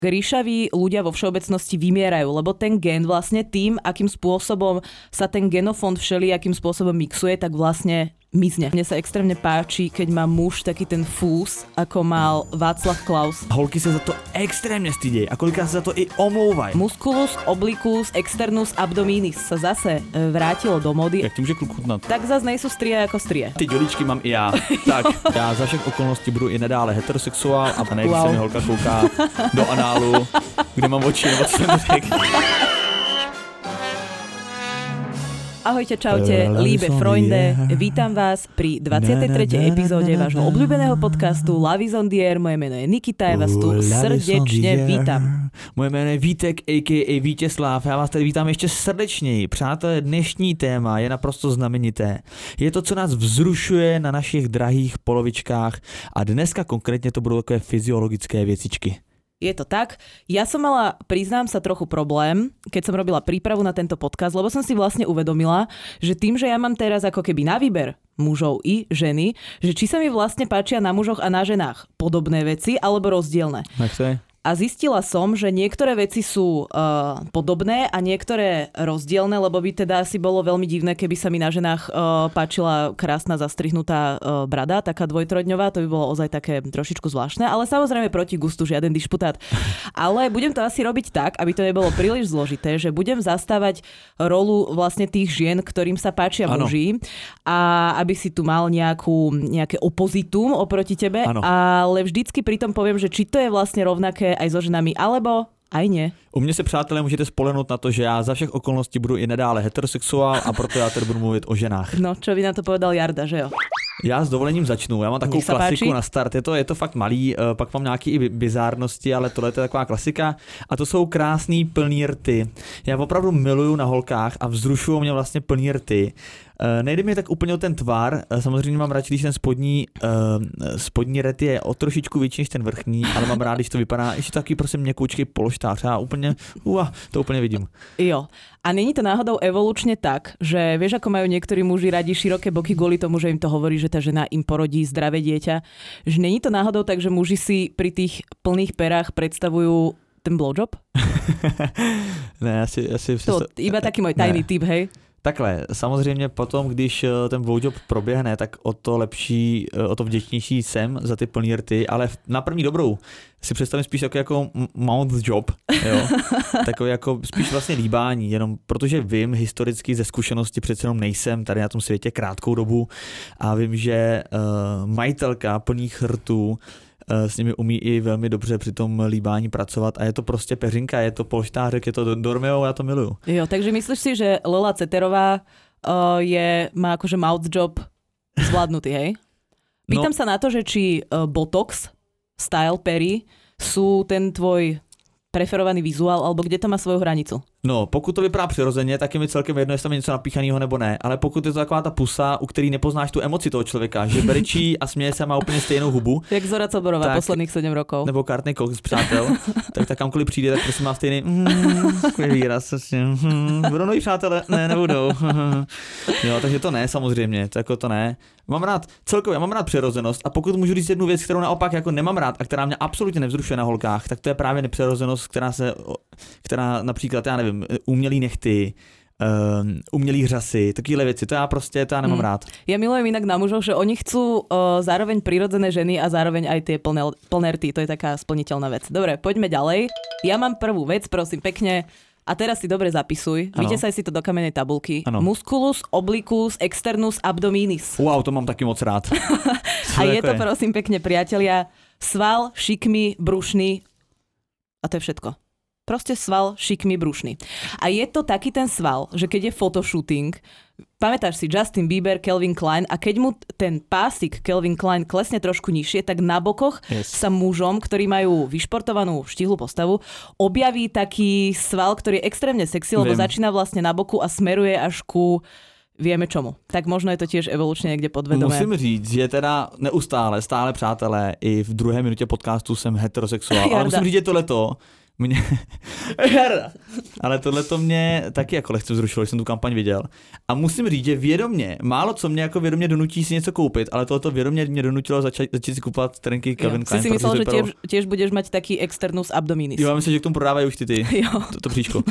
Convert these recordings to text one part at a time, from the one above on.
ríšaví ľudia vo všeobecnosti vymierajú, lebo ten gen vlastne tým, akým spôsobom sa ten genofond všelijakým spôsobom mixuje, tak vlastne mizne. Mne sa extrémne páči, keď má muž taký ten fús, ako mal Václav Klaus. Holky sa za to extrémne stydějí a kolikrát sa za to i omlouvají. Musculus obliquus externus abdominis sa zase vrátilo do mody. Jak ti může kluk chutnat? Tak zase nejsou strie ako strie. Ty dělíčky mám i já. Tak, já za všech okolností budu i nadále heterosexuál a ne, když se mi holka kouká do análu, kde mám oči, nebo co jsem řekl. Ahojte, čaute, liebe Freunde, vítam vás pri 23. epizóde vášho obľúbeného podcastu Love is on the Air. Moje meno je Nikita, ja vás tu srdečne vítam. Moje jméno je Vítek, a.k.a. Vítězslav, já vás tady vítám ještě srdečněji. Přátelé, dnešní téma je naprosto znamenité. Je to, co nás vzrušuje na našich drahých polovičkách a dneska konkrétně to budou takové fyziologické věcičky. Je to tak. Ja som mala, priznám sa, trochu problém, keď som robila prípravu na tento podcast, lebo som si vlastne uvedomila, že tým, že ja mám teraz ako keby na výber mužov i ženy, že či sa mi vlastne páčia na mužoch a na ženách podobné veci, alebo rozdielne. Tak to je. A zistila som, že niektoré veci sú podobné a niektoré rozdielne, lebo by teda asi bolo veľmi divné, keby sa mi na ženách páčila krásna zastrihnutá brada, taká dvojtrojdňová, to by bolo ozaj také trošičku zvláštne, ale samozrejme proti gustu žiaden dišputát. Ale budem to asi robiť tak, aby to nebolo príliš zložité, že budem zastávať rolu vlastne tých žien, ktorým sa páčia muži a aby si tu mal nejaké opozitum oproti tebe, ale vždycky pritom poviem, že či to je vlastne rovnaké aj so ženami, alebo aj nie. U mě se, přátelé, můžete spolehnout na to, že já za všech okolností budu i nadále heterosexuál a proto já tady budu mluvit o ženách. No, čo by na to povedal Jarda, že jo? Já s dovolením začnu. Já mám takovou klasiku na start. Je to fakt malý, pak mám nějaký i bizárnosti, ale tohle je taková klasika. A to jsou krásný plný rty. Já opravdu miluju na holkách a vzrušují mě vlastně plný rty. Nejde mi tak úplně o ten tvar, samozřejmě mám radši, když ten spodní ret je o trošičku větší než ten vrchní, ale mám rád, když to vypadá ještě taky prostě měkoučký pološtář. Já úplně, to úplně vidím. Jo. A není to náhodou evolučne tak, že vieš, ako majú niektorí muži radi široké boky kvôli tomu, že im to hovorí, že tá žena im porodí zdravé dieťa, že není to náhodou tak, že muži si pri tých plných perách predstavujú ten blowjob? Ne, asi to iba taký môj tajný tip, hej? Takhle, samozřejmě potom, když ten blowjob proběhne, tak o to lepší, o to vděčnější jsem za ty plný rty, ale na první dobrou si představím spíš jako mouth job, jo? Takový jako spíš vlastně líbání, jenom protože vím historicky ze zkušenosti, přece jenom nejsem tady na tom světě krátkou dobu a vím, že majitelka plných rtů s nimi umí i velmi dobře při tom líbání pracovat a je to prostě peřinka, je to polštářek, je to Dormeo, já to miluju. Jo, takže myslíš si, že Lela Ceterová má akože mouth job zvládnutý, hej? Pýtam sa na to, že či Botox, style pery sú ten tvoj preferovaný vizuál, alebo kde to má svoju hranicu? No, pokud to vypadá přirozeně, tak je mi celkem jedno, jestli tam je něco napíchaného nebo ne, ale pokud je to taková ta pusa, u který nepoznáš tu emoci toho člověka, že berečí a směje se, má úplně stejnou hubu. Jak Zora Coborová posledních 7 rokov. Nebo Courtney Cox, přátel, tak kamkoliv přijde, tak prostě má stejný takový výraz. Budou noví přátelé? Ne, nebudou. Jo, takže to ne, samozřejmě, to ne. Mám rád přirozenost a pokud můžu říct jednu věc, kterou naopak jako nemám rád a která mě absolutně nevzrušuje na holkách, tak to je právě nepřirozenost, která například, já nevím, umělý nechty, umělý řasy, takové věci, to já nemám rád. Ja milujem inak na mužoch, že oni chcú zároveň prirodzené ženy a zároveň aj tie plné rty, to je taká splniteľná vec. Dobre, poďme ďalej. Ja mám prvú vec, prosím pekne, a teraz si dobre zapisuj. Vytesaj si to do kamennej tabulky. Ano. Musculus obliquus externus abdominis. Wow, to mám taky moc rád. A je to, prosím pekne, priatelia, sval šikmy brušný a to je všetko. Proste sval šikmy brušný. A je to taký ten sval, že keď je photoshooting, pamätáš si Justin Bieber, Calvin Klein a keď mu ten pásik Calvin Klein klesne trošku nižšie, tak na bokoch sa mužom, ktorí majú vyšportovanú štihlú postavu, objaví taký sval, ktorý je extrémne sexy, lebo začína vlastne na boku a smeruje až ku vieme čomu. Tak možno je to tiež evolučne niekde podvedomé. Musím říct, že teda stále přátelé, i v druhé minutě podcastu jsem heterosexuál, ale musím říct, že tohleto Ale tohle to mě taky jako lehce zrušilo, když jsem tu kampaň viděl. A musím říct, že vědomě, málo co mě jako vědomě donutí si něco koupit, ale tohleto vědomě mě donutilo začít si kupovat trenky Calvin Klein. Si myslel, že tiež budeš mať taký externus abdominis. Jo, myslím, že k tomu prodávají už ty. To příčko.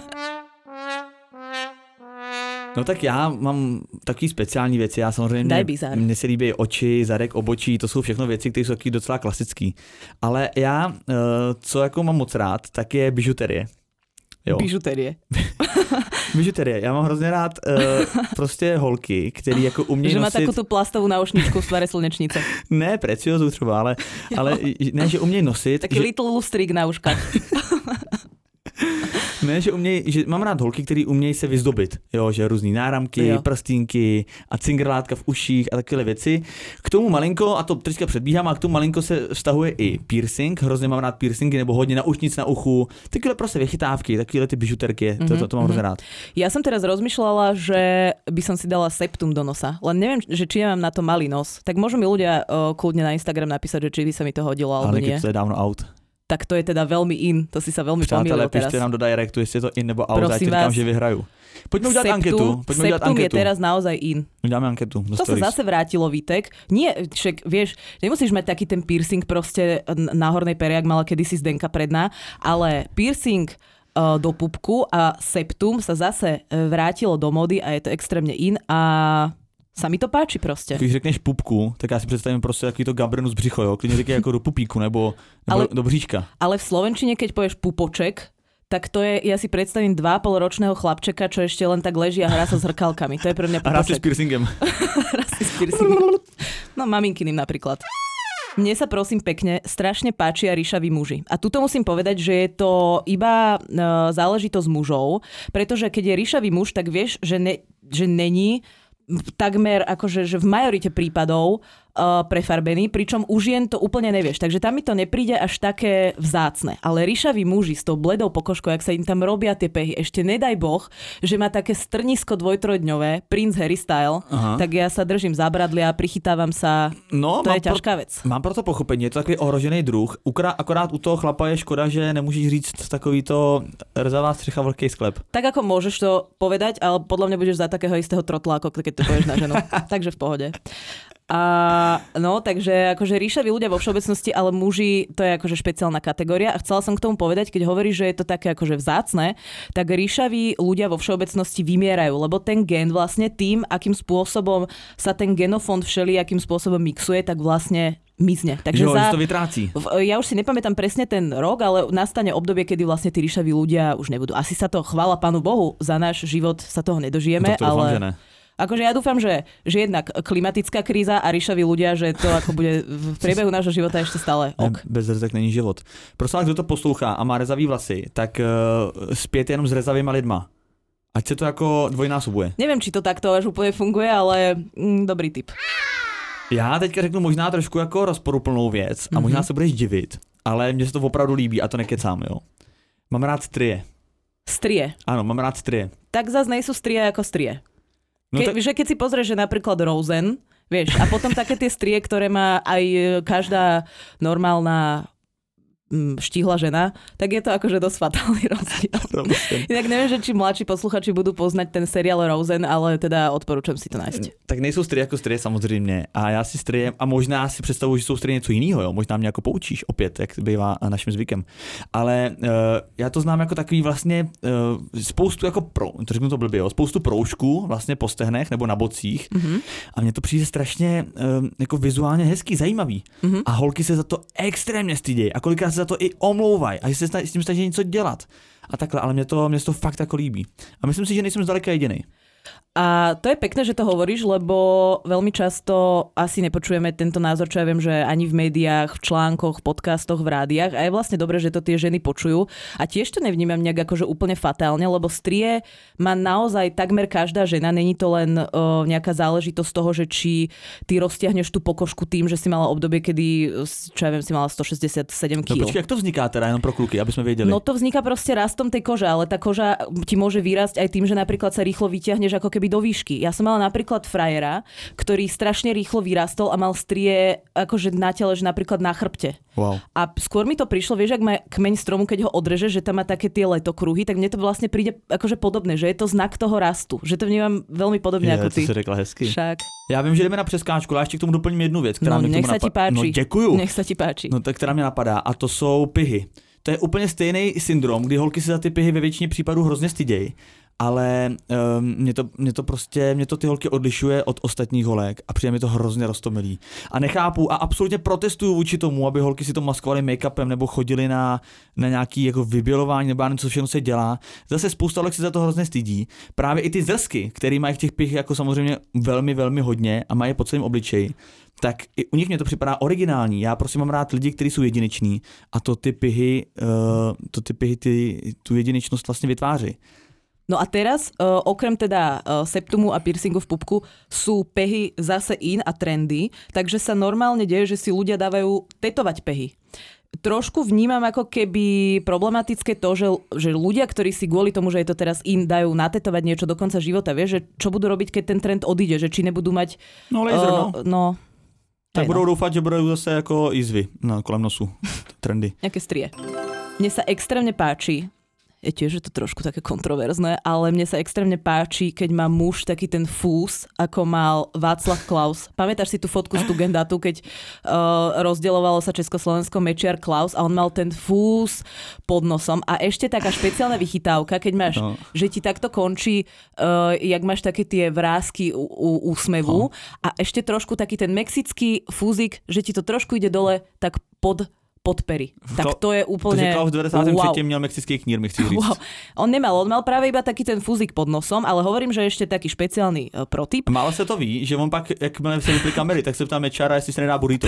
No tak já mám takový speciální věci, já samozřejmě, mně se líbí oči, zadek, obočí, to jsou všechno věci, které jsou taky docela klasický. Ale já, co jako mám moc rád, tak je bižuterie. Jo. Bižuterie. Já mám hrozně rád prostě holky, který jako umějí nosit... Že má takovou tu plastovou náušničku v tvare slnečnice. Ne, preciozu třeba, ale ne, že umějí nosit... Taký little lustrík na uškách. Ne, že mám rád holky, který umějí se vyzdobit, jo, že různý náramky, prstínky a cingrlátka v uších a takové věci. K tomu malinko, a to teďka předbíhám, a k tomu malinko se vztahuje i piercing, hrozně mám rád piercingy nebo hodně naušnic na uchu, takové prostě vychytávky, takové ty bižuterky, to mám hrozně rád. Ja som teraz rozmýšľala, že by som si dala septum do nosa, len neviem, že či ja mám na to malý nos, tak môžu mi ľudia kľudne na Instagram napísať, že či by sa mi to hodilo alebo nie. Ale keď to je dávno out. Tak to je teda veľmi in, to si sa veľmi pomýlil teraz. Píšte nám do directu, jestli je to in nebo out, ať říkám, že vyhraju. Poďme udělat anketu. Septum je teraz naozaj in. Uděláme anketu. To sa zase vrátilo, Vítek. Nie, však vieš, nemusíš mať taký ten piercing proste na hornej pere, jak mala kedysi Zdenka Predná, ale piercing do pupku a septum sa zase vrátilo do mody a je to extrémne in a... Sa mi to páči prostě. Když řekneš pupku, tak já si představím prostě takový to gabrenus břicho, jo? Klidně říkej jako do pupíku nebo do bříška. Ale v slovenčine, keď povieš pupoček, tak to je, ja si predstavím 2,5-ročného chlapčeka, čo ešte len tak leží a hrá sa s hrkalkami. To je pre mňa pupoček. A hrá si s piercingem. No, maminkyným napríklad. Mne sa prosím pekne strašne páčia ríšaví muži. A tuto musím povedať, že je to iba záležitosť mužov, pretože keď je ríšavý muž, tak vieš, že není takmer akože že v majorite prípadov prefarbený, pričom u žien to úplne nevieš. Takže tam mi to nepríde až také vzácne. Ale ríšaví muži s tou bledou pokožkou, jak sa im tam robia tie pehy, ešte nedaj boh, že má také strnisko 2-3-dňové, Prince Harry style, tak ja sa držím za bradlia, prichytávam sa. No, to je ťažká vec. Mám proto pochopení, je to takový ohrožený druh. Akorát u toho chlapa je škoda, že nemôžeš říct takový to rzavá střecha, veľký sklep. Tak ako môžeš to povedať, ale podľa mňa budeš za takého istého trotla, ako keď to povieš na ženu. Takže v pohode. A no, takže akože ríšaví ľudia vo všeobecnosti, ale muži, to je akože špeciálna kategória a chcela som k tomu povedať, keď hovoríš, že je to také akože vzácne, tak ríšaví ľudia vo všeobecnosti vymierajú, lebo ten gen vlastne tým, akým spôsobom sa ten genofond všelijakým spôsobom mixuje, tak vlastne mizne. Takže to vytrácí. Ja už si nepamätám presne ten rok, ale nastane obdobie, kedy vlastne tí ríšaví ľudia už nebudú. Asi sa to, chvála Pánu Bohu, za náš život sa toho nedožijeme, no, ale... Akože ja dúfam, že jednak klimatická kríza a ríšaví ľudia, že to ako bude v priebehu nášho života ešte stále ok. Bez rezek není život. Prosím, kdo to poslouchá a má rezavý vlasy, tak spějte jenom s rezavýma lidma. Ať se to jako dvojnásobuje. Neviem, či to takto až úplne funguje, ale dobrý tip. Já teďka řeknu možná trošku jako rozporuplnou věc a možná se budeš divit, ale mně se to opravdu líbí a to nekecám, jo. Mám rád strie. Strie? Áno, mám rád strie. Tak zase nejsú strie ako strie. No keď si pozrieš, že napríklad Rosen, vieš, a potom také tie strie, ktoré má aj každá normálna štíhla žena, tak je to akože dosť fatálny rozdiel. Inak neviem, že či mladší posluchači budú poznať ten seriál Rosen, ale teda odporúčam si to nájsť. Tak nejsou strie jako strie samozřejmě. A já si strie, a možná si představuji, že jsou strie něco jiného, jo? Možná mě jako poučíš opět, jak bývá naším zvykem. Ale já to znám jako takový vlastně spoustu jako to řeknu to blbě, jo? Spoustu proužků vlastně po stehnech nebo na bocích. A mně to přijde strašně jako vizuálně hezký, zajímavý. A holky se za to extrémně stydějí. A kolikrát za to i omlouvají a že se s tím snaží něco dělat a takhle, ale mě to fakt jako líbí. A myslím si, že nejsem zdaleka jediný. A to je pekné, že to hovoríš, lebo veľmi často asi nepočujeme tento názor, čo ja viem, že ani v médiách, v článkoch, v podcastoch, v rádiách a je vlastne dobré, že to tie ženy počujú a tiež to nevnímam nejak akože úplne fatálne, lebo strie má naozaj takmer každá žena, není to len nejaká záležitosť toho, že či ty roztiahneš tú pokožku tým, že si mala obdobie, kedy, čo ja viem, si mala 167 kg. No počkej, jak to vzniká teda jenom pro kluky, aby sme vedeli? No to vzniká proste rastom tej kože, ale tá koža ti môže vyrásť aj tým, že napríklad sa rýchlo vyťahneš ideš ako keby do výšky. Ja som mala napríklad frajera, ktorý strašne rýchlo vyrástol a mal strie akože na tele, že napríklad na chrbte. Wow. A skôr mi to prišlo, vieš, ak má kmeň stromu, keď ho odreže, že tam má také tie letokruhy, tak mne to vlastne príde akože podobné, že je to znak toho rastu. Že to vnímam veľmi podobne ako ty. To si řekla hezky. Však. Já vím, že jdeme na přeskáčku, ale ještě k tomu doplním jednu věc, která mě k tomu napadá. Nech sa ti páči. No děkuju. Nech sa ti páči. No tak která mě napadá a to jsou pihy. To je úplně stejný syndrom, kdy holky se za ty pihy ve většině případů hrozně stydějí, ale mě to ty holky odlišuje od ostatních holek a přijde mi to hrozně roztomilý. A nechápu a absolutně protestuju vůči tomu, aby holky si to maskovaly make-upem nebo chodili na nějaký jako vybělování nebo něco, všechno se dělá. Zase spousta holek si za to hrozně stydí. Právě i ty zrsky, který mají v těch pich jako samozřejmě velmi, velmi hodně a mají po celém obličeji, tak i u nich mě to připadá originální. Já prostě mám rád lidi, kteří jsou jedineční a to ty pihy tu jedinečnost vlastně vytváří. No a teraz, okrem teda septumu a piercingu v pupku, sú pehy zase in a trendy, takže sa normálne deje, že si ľudia dávajú tetovať pehy. Trošku vnímam ako keby problematické to, že ľudia, ktorí si kvôli tomu, že je to teraz in, dajú natetovať niečo do konca života, vieš, že čo budú robiť, keď ten trend odíde, že či nebudú mať... No laser, no. Tak budou doufat, že budou zase jako jizvy kolem nosu, trendy. Nejaké strie. Mne sa extrémne páči, je tiež to trošku také kontroverzné, ale mne sa extrémne páči, keď má muž taký ten fús, ako mal Václav Klaus. Pamätáš si tú fotku z Tugendatu, keď rozdielovalo sa Československo Mečiar Klaus a on mal ten fús pod nosom a ešte taká špeciálna vychytávka, keď máš, že ti takto končí, jak máš také tie vrásky úsmevu a ešte trošku taký ten mexický fúzik, že ti to trošku ide dole, tak pod pery. Tak to je úplne... Takže Klaus v 93. měl mexický knír, mi chci říct. Wow. On mal práve iba taký ten fúzik pod nosom, ale hovorím, že ešte taký špeciálny protip. Málo se to ví, že on pak, jakmile se vypli kamery, tak se ptá Mečara, jestli se nedá burrito.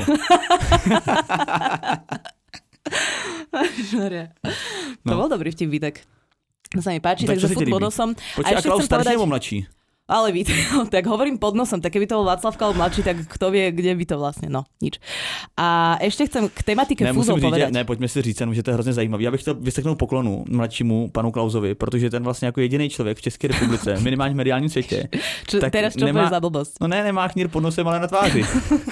To bol dobrý vtip, Vítek. To sa mi páči, takže fúk pod nosom. Počkej, a Klaus starší nebo mladší? Ale víte, tak hovorím pod nosom, tak keby to bol Václav Klaus mladší, tak kto vie, kde by to vlastne, no, nič. A ešte chcem k tematike fúzov povedať. Pojďme si říct, že to je hrozně zajímavý. Já bych chtěl vyseknout poklonu mladšímu panu Klausovi, protože ten vlastně jako jediný člověk v České republice, minimálně v mediálním světě. Teraz čo povieš za blbosť? No ne, nemá knír pod nosem, ale na tváři.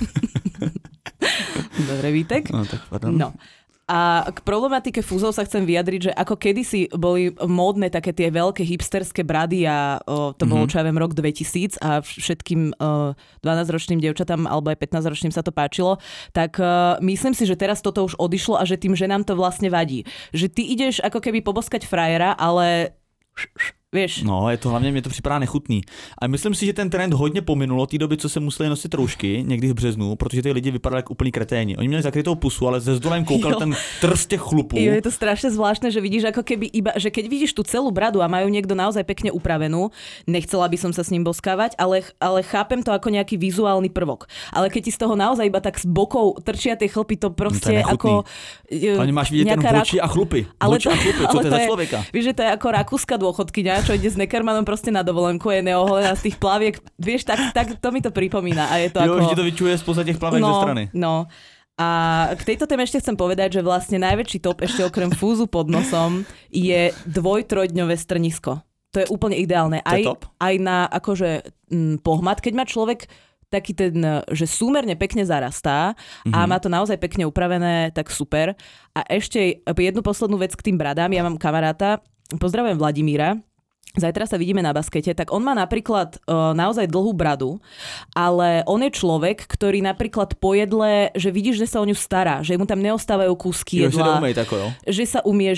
Dobre, Vítek. No, tak pardon. No. A k problematike fúzov sa chcem vyjadriť, že ako kedysi boli módne také tie veľké hipsterské brady a to bolo, čo ja viem, rok 2000 a všetkým 12-ročným dievčatám alebo aj 15-ročným sa to páčilo, tak myslím si, že teraz toto už odišlo a že tým ženám to vlastne vadí. Že ty ideš ako keby poboskať frajera, ale... Víš. No, je to hlavně, mě to připadá nechutný. A myslím si, že ten trend hodně pominulo té doby, co se museli nosit roušky, někdy v březnu, protože ty lidi vypadali jako úplný kreténi. Oni měli zakrytou pusu, ale ze zdolem koukal ten trst těch chlupů. Jo, je to strašne zvláštne, že vidíš ako keby iba, že keď vidíš tú celú bradu a majú niekto naozaj pekne upravenú, nechcela by som sa s ním boskávať, ale chápem to ako nejaký vizuálny prvok. Ale keď ti z toho naozaj iba tak z bokov trčia tie chlpy, to proste to ako... Ale máš vidieť ten oči a chlupy. Oči a chlupy, co to je za človeka? Víš, že to je ako rakúska dôchodkyňa, čo ide s Neckermanom proste na dovolenku, je neoholená z tých plaviek. Vieš, tak to mi to pripomína. A je to jo, vždy to vyčuje spoza těch plavek ze strany. No. A k tejto téme ešte chcem povedať, že vlastne najväčší top ešte okrem fúzu pod nosom je 2-3 dňové strnisko. To je úplne ideálne. Aj na akože pohmat, keď má človek taký ten, že súmerne pekne zarastá a má to naozaj pekne upravené, tak super. A ešte jednu poslednú vec k tým bradám. Ja mám kamaráta, pozdravujem Vladimíra, zajtra sa vidíme na baskete, tak on má napríklad naozaj dlhú bradu, ale on je človek, ktorý napríklad po jedle, že vidíš, že sa o ňu stará, že mu tam neostávajú kúsky jedla, že sa umie,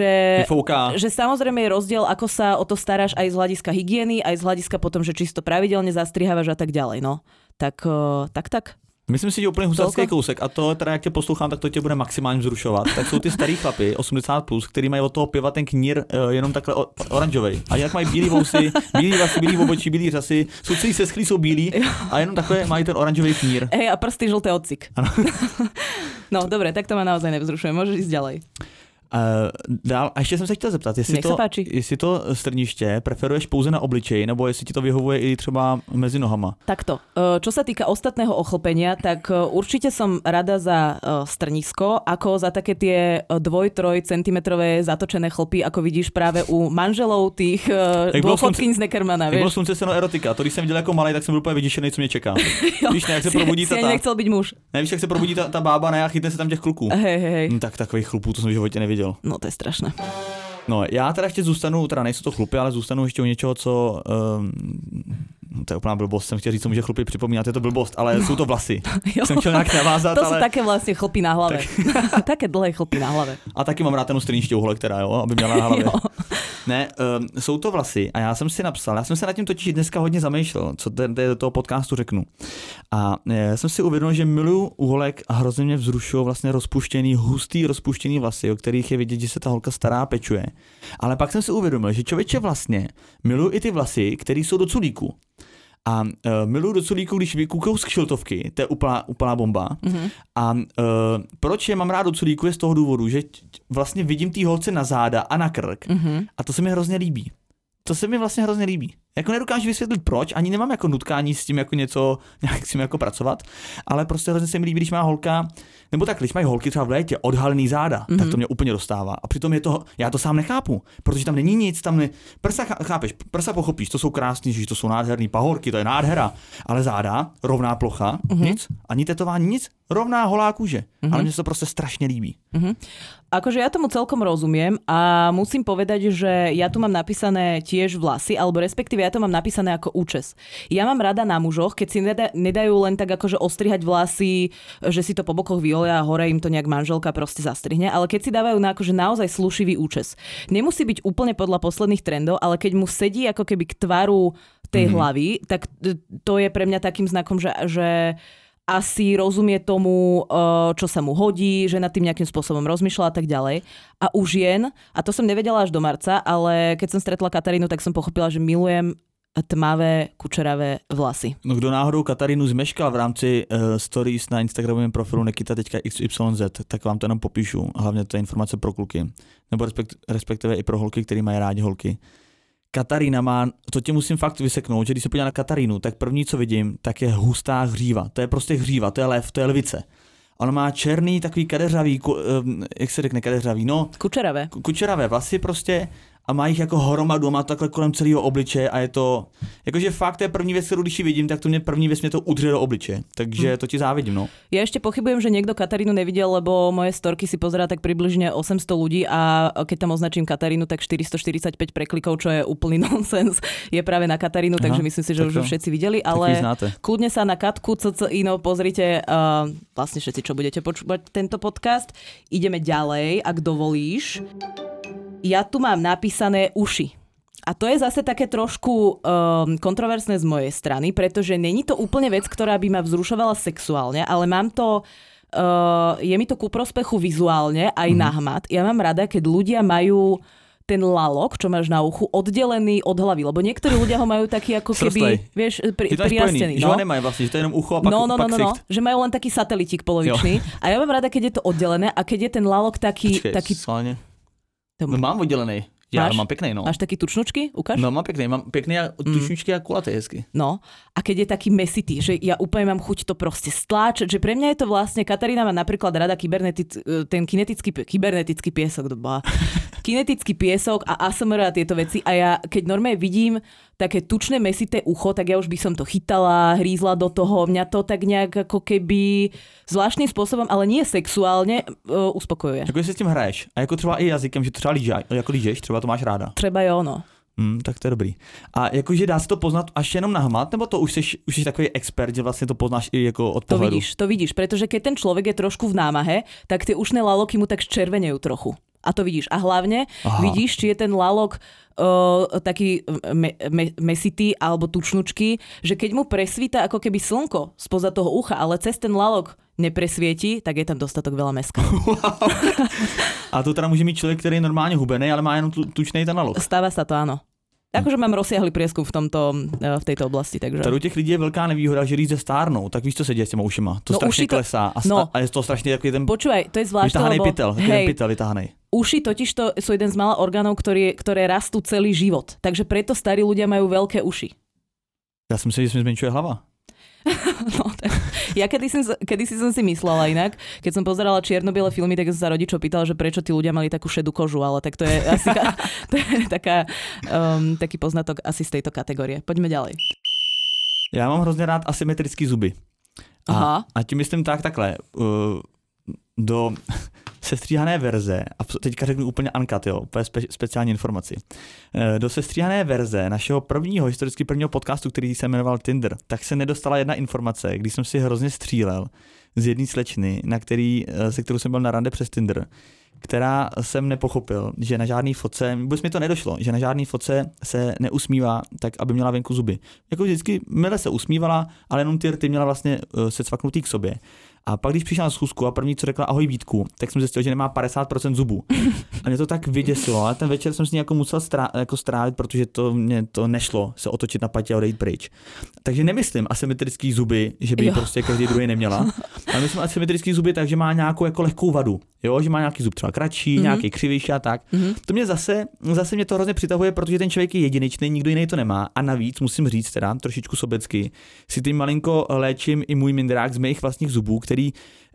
že samozrejme je rozdiel, ako sa o to staráš aj z hľadiska hygieny, aj z hľadiska potom, že čisto pravidelne zastrihávaš a tak ďalej, no. Tak. Myslím si, že úplně husarský kousek a to teda, jak tě poslouchám, tak to tě bude maximálně vzrušovat. Tak jsou ty starý chlapy, 80+, který mají od toho piva ten knír jenom takhle oranžovej. A jak mají bílý vousy, bílý vlasy, bílý obočí, bílý řasy, jsou celý seschlí, jsou bílí a jenom takhle mají ten oranžový knír. Hej, a prsty žlté ocik. No, dobre, tak to ma naozaj nevzrušuje. Môžeš ísť ďalej. Dál, a ještě jsem se chtěl zeptat, jestli to strniště preferuješ pouze na obličeji, nebo jestli ti to vyhovuje i třeba mezi nohama? Takto. Čo sa týka ostatného ochlpenia, tak určite som rada za strnisko, ako za také tie 2-3 centimetrové zatočené chlpy, ako vidíš práve u manželov tých dôchodkyň z Neckermana. Jak bylo slunce seno erotika, to když jsem viděl jako malej, tak jsem byl úplně vyděšený, co mě čeká. Víš, ne, jak se probudí ta... nechcel být muž. Nevíš, jak se probudí ta bába, ne, a chytne se tam těch kluků. Hej. Tak takových chlupů, to jsem v životě neviděl. No to je strašné. No, já teda ještě zůstanu, teda nejsou to chlupy, ale zůstanu ještě u něčeho, co... to je úplná blbost, jsem chtěl říct, co může chlupy připomínat, je to blbost, ale jsou to vlasy. Jsem chtěl nějak navázat, to ale... sú také vlastne chlpy na hlave. Také dlhé chlpy na hlave. A taky mám rád ten strnišťouhle, která, jo, aby měla na hlavě. Ne, jsou to vlasy a já jsem si napsal, já jsem se nad tím totiž dneska hodně zamýšlel, co do toho podcastu řeknu. A já jsem si uvědomil, že miluju u holek a hrozně mě vzrušují vlastně hustý rozpuštěný vlasy, o kterých je vidět, že se ta holka stará a pečuje. Ale pak jsem si uvědomil, že člověče vlastně miluju i ty vlasy, které jsou do culíku. A miluju do culíku, když vykouknou z kšiltovky, to je úplná bomba. Mm-hmm. A proč je mám rád do culíku je z toho důvodu, že vlastně vidím tý holce na záda a na krk a to se mi hrozně líbí. To se mi vlastně hrozně líbí. Jako nedokážu vysvětlit proč, ani nemám jako nutkání s tím jako něco, nějak s tím jako pracovat, ale prostě hrozně se mi líbí, když má holka, nebo tak, když mají holky třeba v létě odhalený záda, tak to mě úplně dostává. A přitom já to sám nechápu, protože tam není nic, prsa chápeš, prsa pochopíš, to jsou krásný, že to jsou nádherný pahorky, to je nádhera, ale záda, rovná plocha, nic, ani tetování, nic, rovná holá kůže. Ale mně se to prostě strašně líbí. Akože ja tomu celkom rozumiem a musím povedať, že ja tu mám napísané tiež vlasy, alebo respektíve ja to mám napísané ako účes. Ja mám rada na mužoch, keď si nedajú len tak akože ostrihať vlasy, že si to po bokoch vyolia a hore im to nejak manželka proste zastrihne, ale keď si dávajú na akože naozaj slušivý účes. Nemusí byť úplne podľa posledných trendov, ale keď mu sedí ako keby k tvaru tej hlavy, tak to je pre mňa takým znakom, že asi rozumie tomu, čo sa mu hodí, že nad tým nejakým spôsobom rozmýšľa a tak ďalej. A u žien, a to som nevedela až do marca, ale keď som stretla Katarínu, tak som pochopila, že milujem tmavé, kučeravé vlasy. No kdo náhodou Katarínu zmeškal v rámci stories na Instagramovém profilu Nikita.xyz, tak vám to jenom popíšu. Hlavně to je informace pro kluky. Nebo respektive i pro holky, který mají rádi holky. Katarína má, to tě musím fakt vyseknout, že když se podívám na Katarínu, tak první, co vidím, tak je hustá hříva. To je prostě hříva, to je lev, to je lvice. Ona má černý, takový kadeřavý, jak se řekne kadeřavý, no. Kučeravé vlasy prostě a má jich jako hromadu, má to takhle kolem celého obličeje a je to, jakože fakt to je první věc, kterou když ji vidím, tak to mě první věc mě to udře do obličeje, takže to ti závidím, no. Ja ešte pochybujem, že niekto Katarínu nevidel, lebo moje storky si pozerá tak približne 800 ľudí a keď tam označím Katarínu, tak 445 preklikov, čo je úplný nonsens, je práve na Katarínu, takže myslím si, že už všetci videli, ale kľudne sa na Katku CCINO pozrite, vlastne všetci, čo budete počúvať tento podcast. Ideme ďalej, ak dovolíš. Ja tu mám napísané uši. A to je zase také trošku kontroverzné z mojej strany, pretože není to úplne vec, ktorá by ma vzrušovala sexuálne, ale mám to, je mi to ku prospechu vizuálne aj na hmat. Ja mám rada, keď ľudia majú ten lalok, čo máš na uchu, oddelený od hlavy, lebo niektorí ľudia ho majú taký ako keby, vieš, prirastený. Že ho nemajú vlastne, že to je jenom ucho a pak ksicht. Že majú len taký satelitík polovičný. Jo. A ja mám rada, keď je to oddelené a keď je ten lalok taký... No mám oddělený. Já mám pěkný, no. Máš taky tučnučky? Ukáž? No mám pěkný a tučnučky a kulatý hezky. No a keď je taký mesitý, že ja úplne mám chuť to proste stláčať, že pre mňa je to vlastne, Katarína má napríklad rada ten kybernetický piesok, kinetický piesok a ASMR a tieto veci a ja keď normálne vidím také tučné mesité ucho, tak ja už by som to chytala, hrízla do toho, mňa to tak nejak ako keby zvláštnym spôsobom, ale nie sexuálne uspokojuje. Jako si s tím hraješ a jako třeba i jazykem, že to třeba lížeš, třeba to máš ráda. Třeba jo, no. Tak to je dobrý. A jakože dá se to poznat až jenom na hmat, nebo to už jsi takový expert, že vlastně to poznáš i jako od pohledu? To vidíš, pretože keď ten človek je trošku v námahe, tak tie ušné laloky mu tak červenejú trochu. A to vidíš. A hlavne vidíš, či je ten lalok taký mesitý alebo tučnučky, že keď mu presvíta ako keby slnko spoza toho ucha, ale cez ten lalok nepresvietí, tak je tam dostatok veľa mäska. Wow. A to teda může mít člověk, který je normálně hubený, ale má jenom tučnej ten lalok. Stáva sa to, áno. Akože mám rozsiahly prieskum v tejto oblasti, takže. Tady u těch lidí je velká nevýhoda, že když stárnou, tak víš, co se děje s těma ušima. To strašně klesá a je to strašně takový ten počúvaj, to je zvláštne, lebo pytel vytáhanej. Uši totiž to sú jeden z mála orgánov, ktoré rastú celý život. Takže preto starí ľudia majú veľké uši. Ja som si, že sa mi zmenšuje hlava. No, tak. Ja kedysi som si myslela inak, keď som pozerala čierno-biele filmy, tak som sa rodičov pýtala, že prečo tí ľudia mali takú šedú kožu, ale tak to je asi taký poznatok asi z tejto kategórie. Poďme ďalej. Já mám hrozně rád asymetrický zuby. A tím myslím takhle. Do sestříhané verze, a teďka řeknu úplně uncut, jo, úplně speciální informaci. Do sestříhané verze našeho historicky prvního podcastu, který se jmenoval Tinder, tak se nedostala jedna informace, když jsem si hrozně střílel z jedné slečny, se kterou jsem byl na rande přes Tinder, která jsem nepochopil, že na žádný fotce, vůbec mi to nedošlo, že na žádný fotce se neusmívá tak, aby měla venku zuby. Jako vždycky mile se usmívala, ale jenom ty rty měla vlastně se cvaknutý k sobě. A pak, když přišla na schůzku a první, co řekla ahoj Vítku, tak jsem zjistil, že nemá 50% zubů. A mě to tak vyděsilo, ale ten večer jsem s ní jako musel strávit, protože mě to nešlo se otočit na patě a odejít pryč. Takže nemyslím asymetrický zuby, že by ji prostě každý druhý neměla. Ale myslím asymetrický zuby tak, že má nějakou jako lehkou vadu. Jo, že má nějaký zub třeba kratší, nějaký křivější a tak. To mě zase mě to hrozně přitahuje, protože ten člověk je jedinečný, nikdo jiný to nemá. A navíc musím říct teda trošičku sobecky, si tím malinko léčím i můj mindrák z mých vlastních zubů, který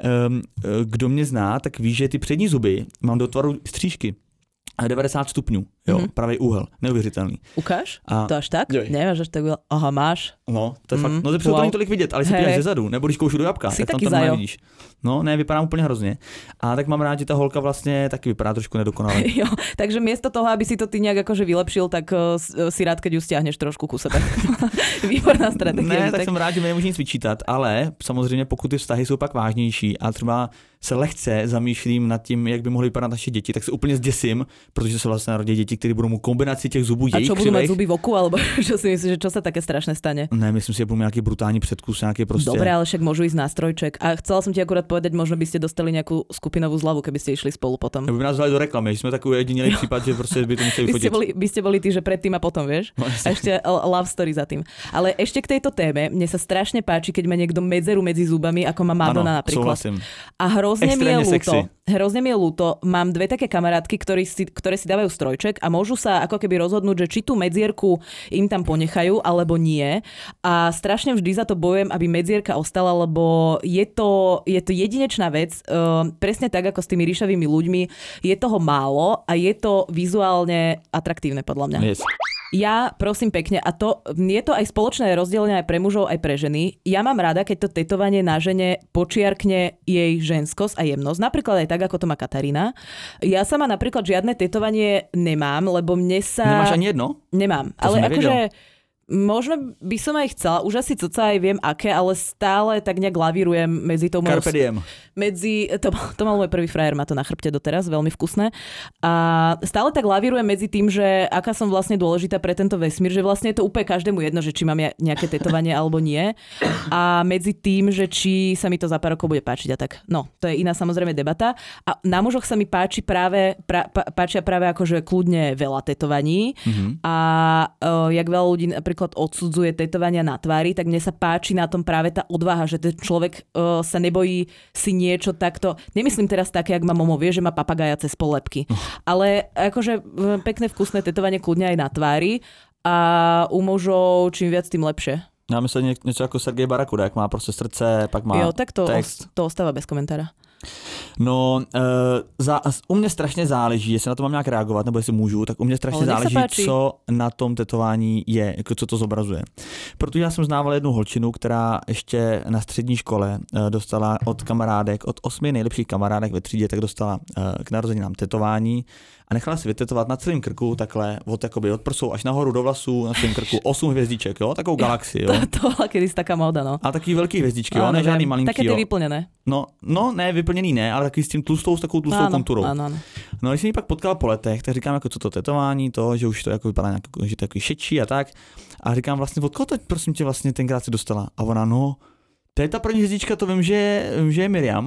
kdo mě zná, tak ví, že ty přední zuby mám do tvaru střížky. 90 stupňů, jo, pravý úhel, neuvěřitelný. Ukáž? To až tak? Nemáš až tak, aha, máš. No, to je fakt, no to není tolik vidět, ale si píjáš zezadu, nebo když koušu do jabka, tak tam nevidíš. No, ne, vypadám úplně hrozně. A tak mám rád, že ta holka vlastně taky vypadá trošku nedokonale. Jo, takže miesto toho, aby si to ty nějak akože vylepšil, tak si rád, keď ju stiahneš trošku ku sebe. Výborná strategie. Ne, tak jsem rád, že mi nemůžu nic vyčítat, ale samozřejmě pokud ty vztahy jsou pak vážnější a třeba se lehce zamýšlím nad tím, jak by mohly vypadat naše děti, tak se úplně zděsím, protože se vlastně narodí děti, které budou mít kombinaci těch zubů jejich. A čo budú mať zuby v oku, alebo čo si myslíš, že čo sa také strašné stane? Ne, myslím si, že budú mít nějaký brutální předkus, nějaký prostě. Dobre, ale však môžu ísť nástrojček. A chcela som ti akurát povedať, možno by ste dostali nejakú skupinovú zľavu, keby ste išli spolu potom. Nebo by nás vzali do reklamy, že sme takový jedinelý případ, že prostě by to museli fotiť. By ste boli tí, že predtým a potom, vieš? No, a ešte love story za tým. Ale ešte k tejto téme, mne sa strašne páči, keď má niekto medzeru medzi zubami, ako má Madonna napríklad. Súhlasím. A hrozne mi je ľúto. Mám dve také kamarátky, ktoré si dávajú strojček a môžu sa ako keby rozhodnúť, že či tú medzierku im tam ponechajú alebo nie. A strašne vždy za to bojujem, aby medzierka ostala, lebo je to jedinečná vec. Presne tak ako s tými ríšavými ľuďmi. Je toho málo a je to vizuálne atraktívne podľa mňa. Yes. Ja prosím pekne, a to je to aj spoločné rozdelenie aj pre mužov, aj pre ženy. Ja mám rada, keď to tetovanie na žene počiarkne jej ženskosť a jemnosť. Napríklad aj tak, ako to má Katarína. Ja sama napríklad žiadne tetovanie nemám, lebo mne sa... Nemáš ani jedno? Nemám. To ale akože... Možno by som aj chcela, už asi coca aj viem aké, ale stále tak nejak lavírujem medzi tou mojou... Carpe diem. To mal môj prvý frajer, má to na chrbte doteraz, veľmi vkusné. A stále tak lavírujem medzi tým, že aká som vlastne dôležitá pre tento vesmír, že vlastne je to úplne každému jedno, že či mám ja nejaké tetovanie alebo nie. A medzi tým, že či sa mi to za pár rokov bude páčiť a tak. No, to je iná samozrejme debata. A na mužoch sa mi páčia práve akože kľudne veľa tetovaní. A jak veľa ľudí odsudzuje tetovania na tvári, tak mne sa páči na tom práve tá odvaha, že ten človek sa nebojí si niečo takto. Nemyslím teraz také, jak má Momo, vie, že má papagaja cez polepky. Ale akože pekné vkusné tetovanie kľudne aj na tvári a u mužov čím viac, tým lepšie. Já myslím něco jako Sergej Barakuda, jak má prostě srdce, pak má jo, tak to ostáva bez komentára. No, u mě strašně záleží, jestli na to mám nějak reagovat, nebo jestli můžu, tak u mě strašně záleží, co na tom tetování je, jako co to zobrazuje. Protože já jsem znával jednu holčinu, která ještě na střední škole dostala od kamarádek, od 8 nejlepších kamarádek ve třídě, tak dostala k narozeninám tetování a nechala si vytetovat na celém krku takhle, od prsou až nahoru do vlasů, na celém krku 8 hvězdiček, jo, takovou galaxii, jo. To byla kdysi taká móda, no. A takový velký hvězdičky, jo, ne žádný malinký, také ty vyplněné. No, ne, vyplněný ne, ale takový s tím s takovou tlustou konturou. Ano. No, když jsem ji pak potkal po letech, tak říkám, jako co to tetování, to, že už to jako vypadá nějak, že to jako šetší a tak. A říkám vlastně, od koho to prosím tě vlastně tenkrát si dostala? A ona, no, to je ta první hvězdička, to vím, že je Miriam.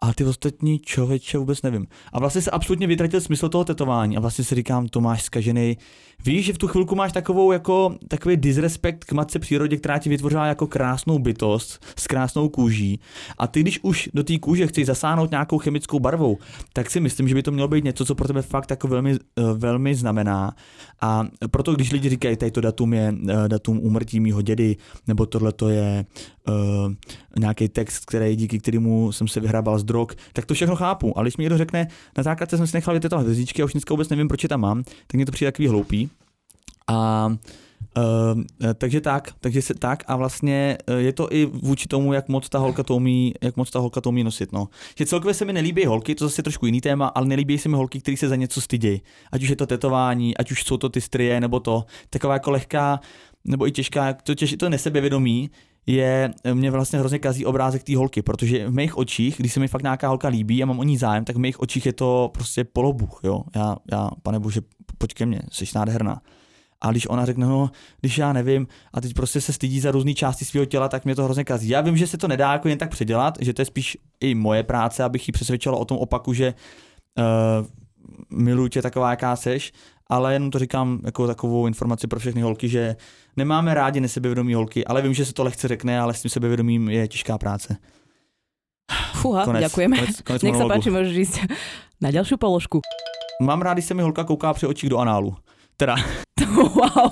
A ty ostatní člověče vůbec nevím. A vlastně se absolutně vytratil smysl toho tetování a vlastně si říkám, to máš zkažený. Víš, že v tu chvilku máš takový disrespekt k matce přírodě, která ti vytvořila jako krásnou bytost s krásnou kůží. A ty, když už do té kůže chceš zasáhnout nějakou chemickou barvou, tak si myslím, že by to mělo být něco, co pro tebe fakt jako velmi, velmi znamená. A proto, když lidi říkají, tady to datum je datum úmrtí mýho dědy, nebo tohle to je nějaký text, díky kterému jsem se vyhrabal z drog, tak to všechno chápu. Ale když mi někdo řekne, na základce jsem si nechal vytetovat hvězdičky a už dneska vůbec nevím, proč je tam mám, tak mě to přijde takový hloupý. A takže tak a vlastně je to i vůči tomu, jak moc ta holka to umí nosit, no. Že celkově se mi nelíbí holky, to zase je trošku jiný téma, ale nelíbí se mi holky, které se za něco stydějí. Ať už je to tetování, ať už jsou to ty strie, nebo to taková jako lehká, nebo i těžká, to nesebevědomí mě vlastně hrozně kazí obrázek té holky, protože v mých očích, když se mi fakt nějaká holka líbí a mám o ní zájem, tak v mých očích je to prostě polobuch, jo. Já pane bože, pojď ke mně, jsi nádherná. A když ona řekne, no, když já nevím, a teď prostě se stydí za různé části svého těla, tak mě to hrozně kazí. Já vím, že se to nedá jako jen tak předělat, že to je spíš i moje práce, abych ji přesvědčila o tom opaku, že miluji tě taková, jaká seš, ale jenom to říkám jako takovou informaci pro všechny holky, že nemáme rádi nesebevědomí holky, ale vím, že se to lehce řekne, ale s tím sebevědomím je těžká práce. Fúha, ďakujeme. Konec nech sa páči, môžeš ísť na ďalšiu položku. Mám rád, když se mi holka kouká při očích do análu. Teda. Wow,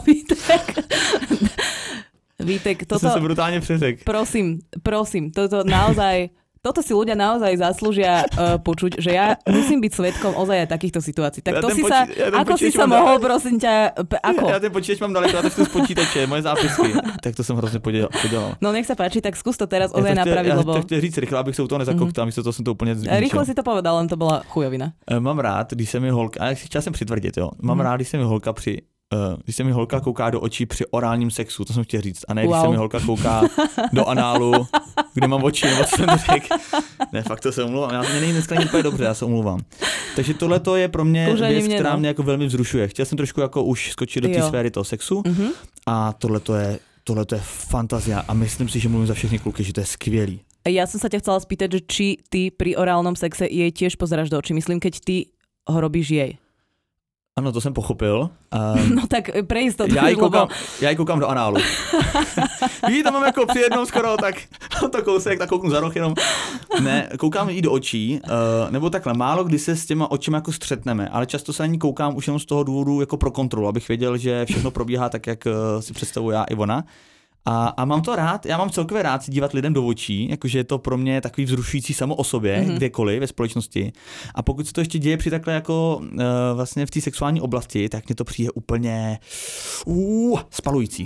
Vítek, toto... To som sa brutálne přeřekl. Prosím, toto si ľudia naozaj zaslúžia počuť, že ja musím byť svedkom ozaj takýchto situácií. Tak to ako si sa mohol, prosím ťa, ako? Ja ten počítač mám daleko, a to z počítače, moje zápisky. Tak to som hrozne podělal. No nech sa páči, tak skús to teraz ozaj napraviť, lebo... Ja to chtěl říct rýchle, abych sa u toho nezakoktal, místo toho som to úplne zničil. Rýchlo si to povedal, len to bola chujovina. Mám rád, když se mi holka, a chtěl jsem přitvrdit, jo. Mám rád, když se mi holka kouká do očí při orálním sexu, to jsem chtěl říct, a ne když se mi holka kouká do análu, kde mám oči, nebo co jsem řekl. Ne, fakt to se omlouvám, já mě není dneska úplně dobře, já se omlouvám. Takže tohle to je pro mě věc, která mě jako velmi vzrušuje. Chtěl jsem trošku jako už skočit do té sféry toho sexu a tohle to je fantazia a myslím si, že mluvím za všechny kluky, že to je skvělý. Ja som sa ťa chcela spýtať, že či ty pri orálnom sexe jej tiež pozeráš do očí. Myslím, keď ty ho robíš jej. Ano, to jsem pochopil. No tak pre istotu. Já ji koukám do análu. Víš, tam mám jako při jednou skoro, tak to kousek, tak kouknu za roh jenom. Ne, koukám jí do očí, nebo takhle, málo kdy se s těma očima jako střetneme, ale často se na ní koukám už jenom z toho důvodu jako pro kontrolu, abych věděl, že všechno probíhá tak, jak si představuji já i ona. A mám to rád, já mám celkově rád si dívat lidem do očí, jakože je to pro mě takový vzrušující samo o sobě, kdekoliv ve společnosti. A pokud se to ještě děje při takhle jako vlastně v té sexuální oblasti, tak mě to přijde úplně spalující.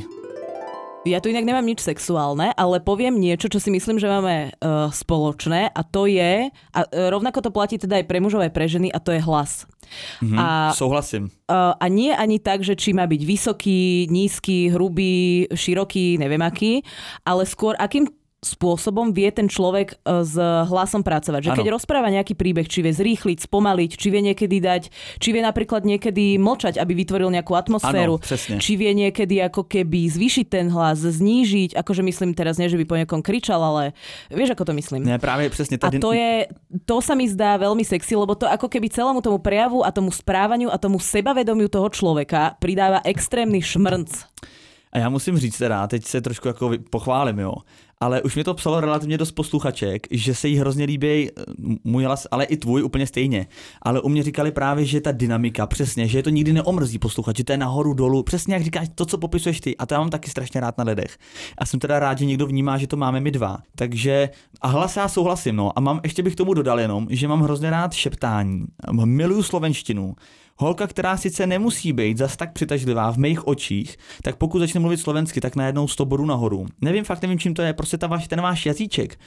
Ja tu inak nemám nič sexuálne, ale poviem niečo, čo si myslím, že máme spoločné a to je, a rovnako to platí teda aj pre mužov, aj pre ženy, a to je hlas. Souhlasím. A nie ani tak, že či má byť vysoký, nízky, hrubý, široký, neviem aký, ale skôr akým spôsobom vie ten človek s hlasom pracovať. Že keď rozpráva nejaký príbeh, či vie zrýchliť, spomaliť, či vie niekedy dať, či vie napríklad niekedy mlčať, aby vytvoril nejakú atmosféru. Ano, či vie niekedy ako keby zvýšiť ten hlas, znížiť, akože myslím teraz nie, že by po niekom kričal, ale vieš, ako to myslím. Ne, práve presne. A to sa mi zdá veľmi sexy, lebo to ako keby celému tomu prejavu a tomu správaniu a tomu sebavedomiu toho človeka pridáva extrémny šmrnc. A já musím říct teda, teď se trošku jako pochválím, jo, ale už mi to psalo relativně dost posluchaček, že se jí hrozně líbí můj hlas, ale i tvůj úplně stejně. Ale u mě říkali právě, že ta dynamika, přesně, že je to nikdy neomrzí posluchat, že to je nahoru dolů, přesně jak říkáš, to, co popisuješ ty. A to já mám taky strašně rád na lidech. A jsem teda rád, že někdo vnímá, že to máme my dva. Takže a hlas já souhlasím, no. A ještě bych tomu dodal jenom, že mám hrozně rád šeptání. Miluju slovenštinu. Holka, která sice nemusí být zas tak přitažlivá v mých očích, tak pokud začne mluvit slovensky, tak najednou 100 bodů nahoru. Nevím čím to je, prostě ten váš jazyček,